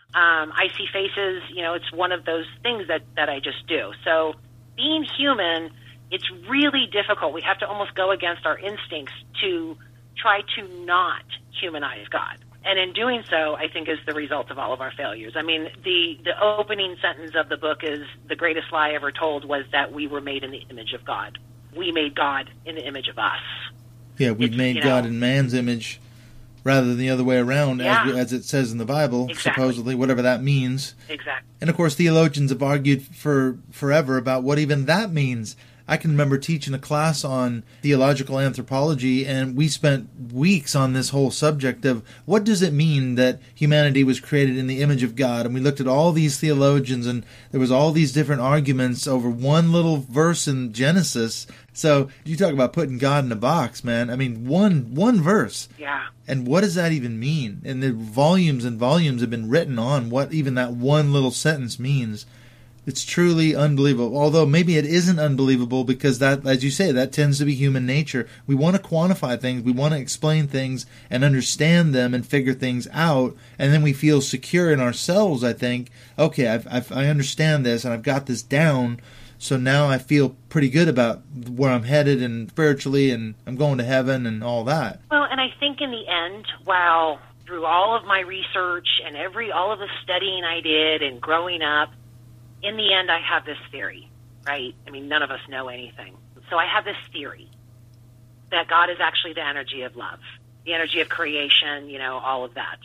C: I see faces, it's one of those things that I just do. So being human, it's really difficult. We have to almost go against our instincts to try to not humanize God. And in doing so, I think is the result of all of our failures. I mean, the opening sentence of the book is, the greatest lie ever told was that we were made in the image of God. We made God in the image of us.
B: Yeah, we made God in man's image rather than the other way around, as it says in the Bible, supposedly, whatever that means.
C: Exactly.
B: And, of course, theologians have argued for forever about what even that means. I can remember teaching a class on theological anthropology, and we spent weeks on this whole subject of what does it mean that humanity was created in the image of God. And we looked at all these theologians, and there was all these different arguments over one little verse in Genesis. So you talk about putting God in a box, man. I mean, one verse.
C: Yeah. And
B: what does that even mean? And the volumes and volumes have been written on what even that one little sentence means. It's truly unbelievable. Although maybe it isn't unbelievable because that, as you say, that tends to be human nature. We want to quantify things. We want to explain things and understand them and figure things out. And then we feel secure in ourselves, I think. Okay, I understand this and I've got this down. So now I feel pretty good about where I'm headed and spiritually, and I'm going to heaven and all that.
C: Well, and I think in the end, while through all of my research and all of the studying I did and growing up, in the end, I have this theory, right? I mean, none of us know anything. So I have this theory that God is actually the energy of love, the energy of creation, all of that.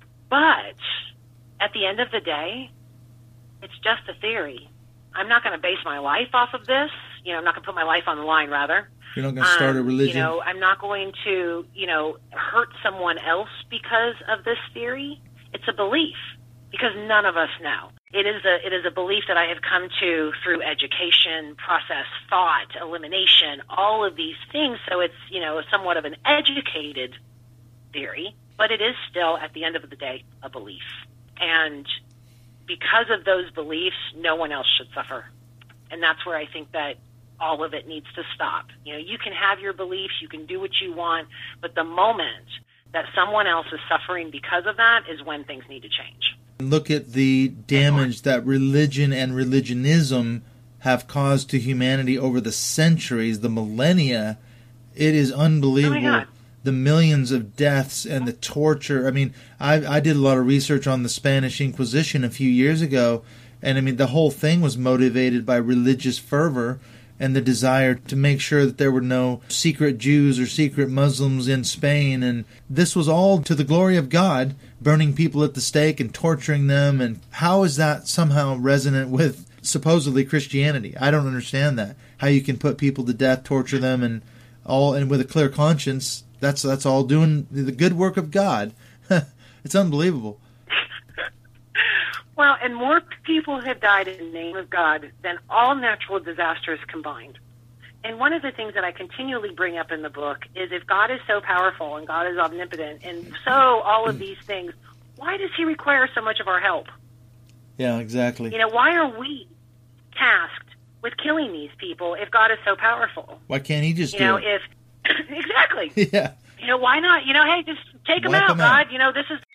C: But at the end of the day, it's just a theory. I'm not going to base my life off of this. I'm not going to put my life on the line, rather.
B: You're not going to start a religion.
C: I'm not going to, hurt someone else because of this theory. It's a belief, because none of us know. It is a belief that I have come to through education, process, thought, elimination, all of these things. So it's, somewhat of an educated theory, but it is still, at the end of the day, a belief. And because of those beliefs, no one else should suffer. And that's where I think that all of it needs to stop. You can have your beliefs, you can do what you want, but the moment that someone else is suffering because of that is when things need to change.
B: Look at the damage that religion and religionism have caused to humanity over the centuries, the millennia. It is unbelievable the millions of deaths and the torture. I mean, I did a lot of research on the Spanish Inquisition a few years ago, and I mean, the whole thing was motivated by religious fervor and the desire to make sure that there were no secret Jews or secret Muslims in Spain. And this was all to the glory of God, burning people at the stake and torturing them. And how is that somehow resonant with supposedly Christianity? I don't understand that. How you can put people to death, torture them, and with a clear conscience. That's all doing the good work of God. It's unbelievable.
C: Well, and more people have died in the name of God than all natural disasters combined. And one of the things that I continually bring up in the book is, if God is so powerful and God is omnipotent and so all of these things, why does he require so much of our help?
B: Yeah, exactly.
C: You know, why are we tasked with killing these people if God is so powerful?
B: Why can't he just do it?
C: Exactly.
B: Yeah.
C: You know, why not? You know, hey, just take them out, God. You know, this is,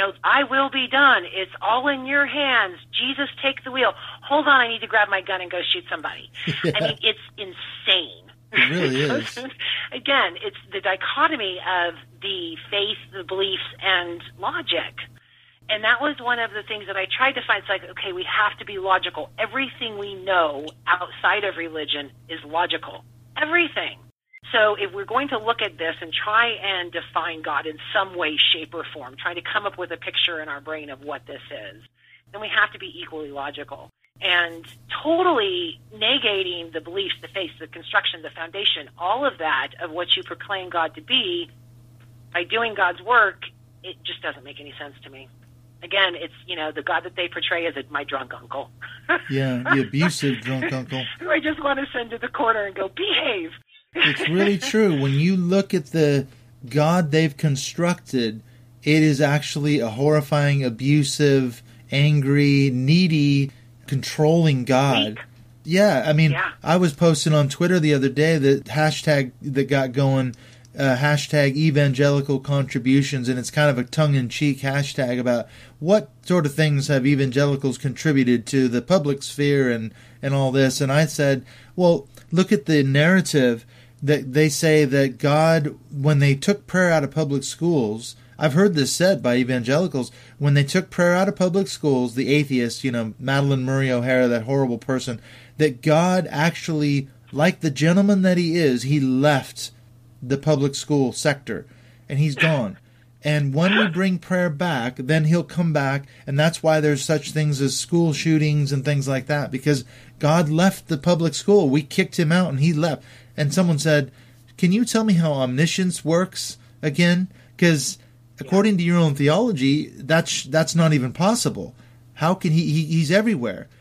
C: I will be done. It's all in your hands. Jesus, take the wheel. Hold on, I need to grab my gun and go shoot somebody. Yeah. I mean, it's insane.
B: It really is.
C: Again, it's the dichotomy of the faith, the beliefs, and logic. And that was one of the things that I tried to find. It's like, okay, we have to be logical. Everything we know outside of religion is logical. Everything. So if we're going to look at this and try and define God in some way, shape, or form, trying to come up with a picture in our brain of what this is, then we have to be equally logical. And totally negating the beliefs, the faith, the construction, the foundation, all of that of what you proclaim God to be, by doing God's work, it just doesn't make any sense to me. Again, it's, the God that they portray as my drunk uncle.
B: Yeah, the abusive drunk uncle.
C: Who I just want to send to the corner and go, behave.
B: It's really true. When you look at the God they've constructed, it is actually a horrifying, abusive, angry, needy, controlling God.
C: Weak.
B: Yeah, I mean, I was posting on Twitter the other day the hashtag that got going, hashtag evangelical contributions, and it's kind of a tongue-in-cheek hashtag about what sort of things have evangelicals contributed to the public sphere and all this. And I said, well, look at the narrative that they say that God, when they took prayer out of public schools, I've heard this said by evangelicals, when they took prayer out of public schools, the atheists, Madalyn Murray O'Hara, that horrible person, that God actually, like the gentleman that he is, he left the public school sector, and he's gone. And when we bring prayer back, then he'll come back, and that's why there's such things as school shootings and things like that, because God left the public school. We kicked him out, and he left. And someone said, can you tell me how omniscience works again? Because according to your own theology, that's not even possible. How can he's everywhere.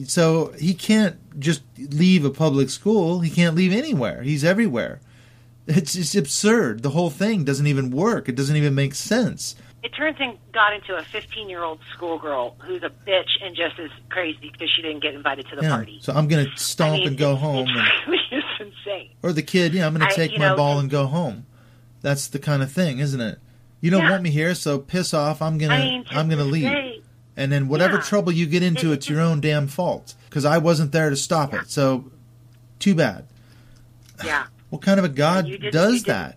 B: So he can't just leave a public school. He can't leave anywhere. He's everywhere. It's absurd. The whole thing doesn't even work. It doesn't even make sense.
C: It turns God into a 15-year-old schoolgirl who's a bitch and just as crazy because she didn't get invited to the party.
B: So I'm going to stomp and go home.
C: It's insane.
B: Or the kid, I'm going to take my ball and go home. That's the kind of thing, isn't it? You don't want me here, so piss off. I'm going to leave. And then whatever trouble you get into, it's your own damn fault. Because I wasn't there to stop it. So, too bad.
C: Yeah.
B: What kind of a God does that?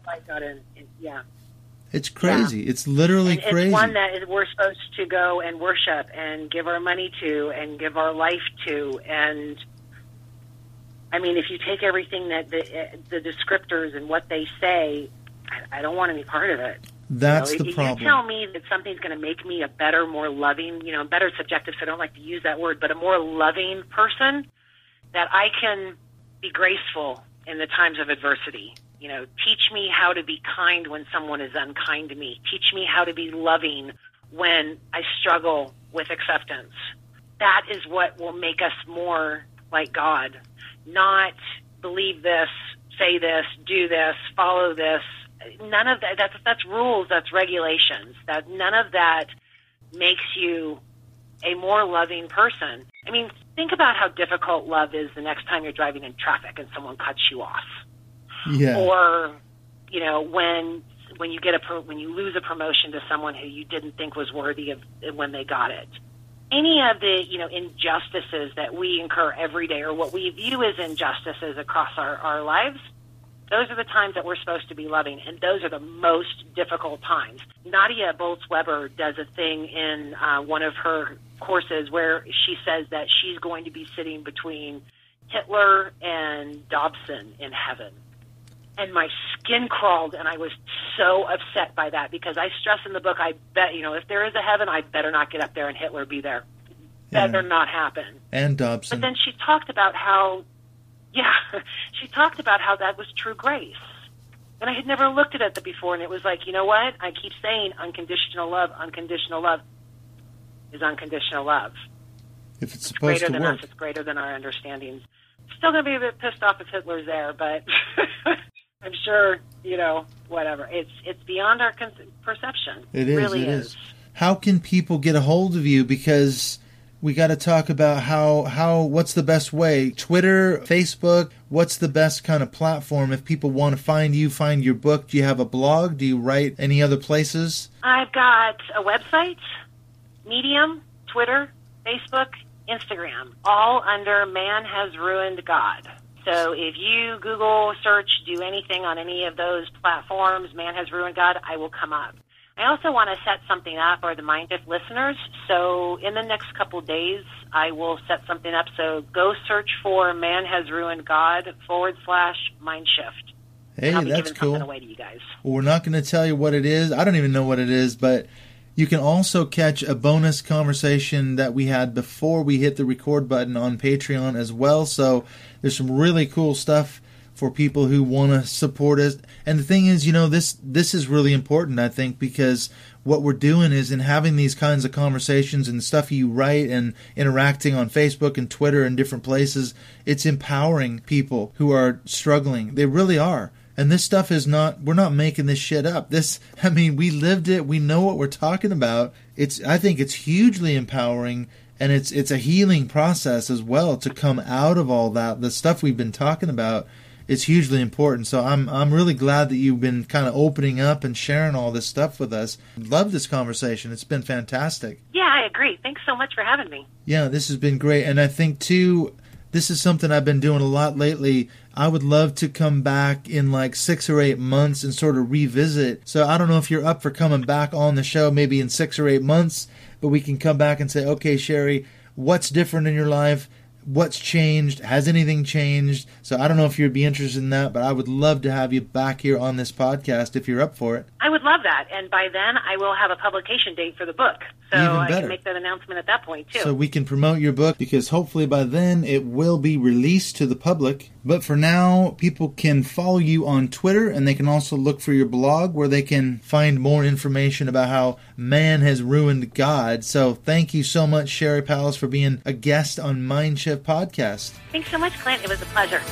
B: It's crazy. It's literally crazy.
C: It's one that we're supposed to go and worship and give our money to and give our life to. And, I mean, if you take everything that the descriptors and what they say, I don't want to be part of it.
B: That's the problem.
C: You tell me that something's going to make me a better, more loving, better subjective, so I don't like to use that word, but a more loving person, that I can be graceful in the times of adversity. Teach me how to be kind when someone is unkind to me. Teach me how to be loving when I struggle with acceptance. That is what will make us more like God. Not believe this, say this, do this, follow this. None of that. That's rules. That's regulations. None of that makes you a more loving person. I mean, think about how difficult love is the next time you're driving in traffic and someone cuts you off.
B: Yeah.
C: Or, when you lose a promotion to someone who you didn't think was worthy of when they got it. Any of the, injustices that we incur every day, or what we view as injustices across our lives, Those are the times that we're supposed to be loving, and those are the most difficult times. Nadia Bolz-Weber does a thing in one of her courses where she says that she's going to be sitting between Hitler and Dobson in heaven. And my skin crawled, and I was so upset by that, because I stress in the book, I bet, if there is a heaven, I better not get up there and Hitler be there. Better not happen.
B: And Dobson.
C: But then she talked about how that was true grace. And I had never looked at it before, and it was like, you know what? I keep saying unconditional love is unconditional love.
B: If it's supposed
C: greater
B: to
C: than
B: work.
C: us, it's greater than our understandings. Still going to be a bit pissed off if Hitler's there, but I'm sure, whatever. It's beyond our perception.
B: It
C: is.
B: is.
C: Really
B: it is. How can people get a hold of you? Because we got to talk about how what's the best way? Twitter, Facebook, what's the best kind of platform if people want to find you, find your book? Do you have a blog? Do you write any other places?
C: I've got a website, Medium, Twitter, Facebook, Instagram, all under Man Has Ruined God. So if you Google search, do anything on any of those platforms, Man Has Ruined God, I will come up. I also want to set something up for the Mind Shift listeners. So in the next couple of days, I will set something up. So go search for Man Has Ruined God /Mind Shift.
B: Hey,
C: I'll be
B: that's
C: giving
B: cool.
C: something away to you guys.
B: Well, we're not going to tell you what it is. I don't even know what it is, but you can also catch a bonus conversation that we had before we hit the record button on Patreon as well. So there's some really cool stuff for people who want to support us. And the thing is, this is really important, I think, because what we're doing is in having these kinds of conversations and stuff you write and interacting on Facebook and Twitter and different places, it's empowering people who are struggling. They really are. And this stuff is we're not making this shit up. We lived it. We know what we're talking about. I think it's hugely empowering, and it's a healing process as well to come out of all that. The stuff we've been talking about is hugely important. So I'm really glad that you've been kind of opening up and sharing all this stuff with us. Love this conversation. It's been fantastic.
C: Yeah, I agree. Thanks so much for having me.
B: Yeah, this has been great. And I think, too, this is something I've been doing a lot lately. I would love to come back in like 6 or 8 months and sort of revisit. So I don't know if you're up for coming back on the show maybe in 6 or 8 months, but we can come back and say, okay, Sherry, what's different in your life? What's changed? Has anything changed? So I don't know if you'd be interested in that, but I would love to have you back here on this podcast if you're up for it.
C: I would love that. And by then, I will have a publication date for the book. So I can make that announcement at that point, too.
B: So we can promote your book, because hopefully by then it will be released to the public. But for now, people can follow you on Twitter, and they can also look for your blog where they can find more information about how man has ruined God. So thank you so much, Sherry Palace, for being a guest on Mind Shift Podcast.
C: Thanks so much, Clint. It was a pleasure.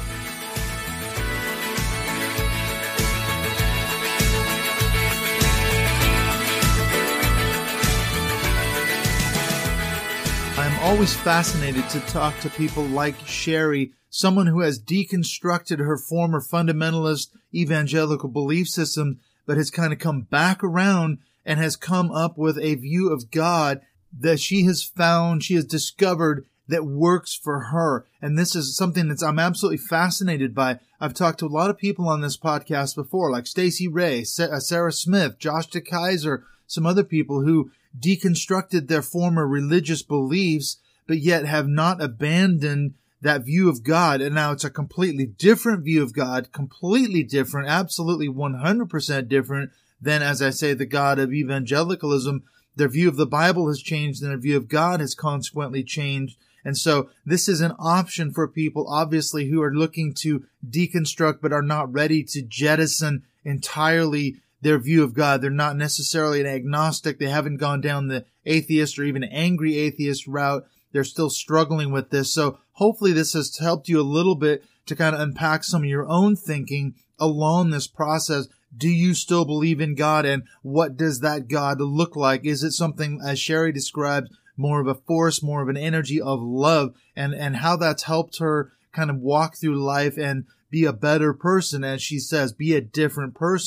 B: I'm always fascinated to talk to people like Sherry, someone who has deconstructed her former fundamentalist evangelical belief system, but has kind of come back around and has come up with a view of God that she has discovered that works for her. And this is something that I'm absolutely fascinated by. I've talked to a lot of people on this podcast before, like Stacey Ray, Sarah Smith, Josh DeKaiser, some other people who deconstructed their former religious beliefs, but yet have not abandoned that view of God. And now it's a completely different view of God, completely different, absolutely 100% different than, as I say, the God of evangelicalism. Their view of the Bible has changed, and their view of God has consequently changed. And so this is an option for people, obviously, who are looking to deconstruct but are not ready to jettison entirely their view of God. They're not necessarily an agnostic. They haven't gone down the atheist or even angry atheist route. They're still struggling with this. So hopefully this has helped you a little bit to kind of unpack some of your own thinking along this process. Do you still believe in God, and what does that God look like? Is it something, as Sherry described, more of a force, more of an energy of love, and how that's helped her kind of walk through life and be a better person, as she says, be a different person.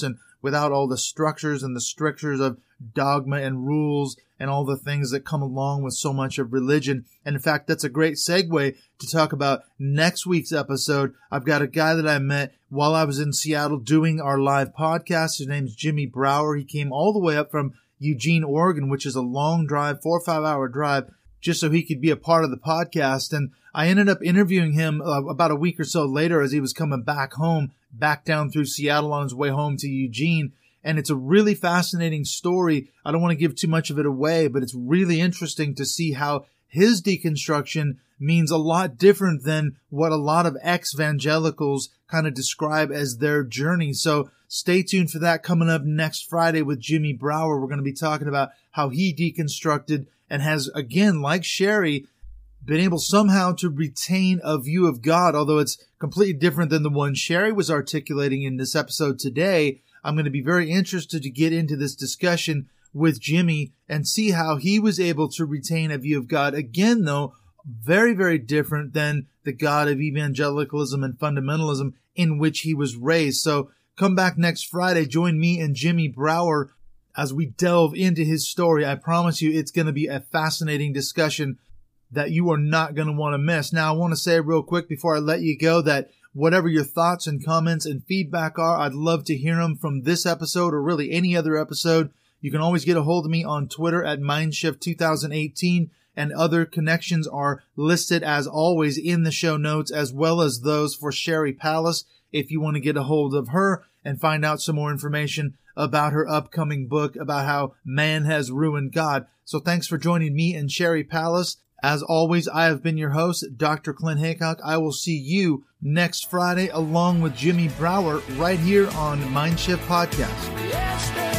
B: without all the structures and the strictures of dogma and rules and all the things that come along with so much of religion. And in fact, that's a great segue to talk about next week's episode. I've got a guy that I met while I was in Seattle doing our live podcast. His name's Jimmy Brower. He came all the way up from Eugene, Oregon, which is a long drive, 4 or 5 hour drive, just so he could be a part of the podcast. And I ended up interviewing him about a week or so later as he was coming back home, back down through Seattle on his way home to Eugene. And it's a really fascinating story. I don't want to give too much of it away, but it's really interesting to see how his deconstruction means a lot different than what a lot of ex-evangelicals kind of describe as their journey. So stay tuned for that coming up next Friday with Jimmy Brower. We're going to be talking about how he deconstructed and has, again, like Sherry, been able somehow to retain a view of God, although it's completely different than the one Sherry was articulating in this episode today. I'm going to be very interested to get into this discussion with Jimmy and see how he was able to retain a view of God. Again, though, very, very different than the God of evangelicalism and fundamentalism in which he was raised. So come back next Friday. Join me and Jimmy Brower as we delve into his story. I promise you it's going to be a fascinating discussion that you are not going to want to miss. Now, I want to say real quick before I let you go that whatever your thoughts and comments and feedback are, I'd love to hear them from this episode or really any other episode. You can always get a hold of me on Twitter at Mindshift2018, and other connections are listed as always in the show notes, as well as those for Sherry Palace if you want to get a hold of her and find out some more information about her upcoming book about how man has ruined God. So thanks for joining me and Sherry Palace. As always, I have been your host, Dr. Clint Haycock. I will see you next Friday along with Jimmy Brower right here on Mindshift Podcast.
A: Yes,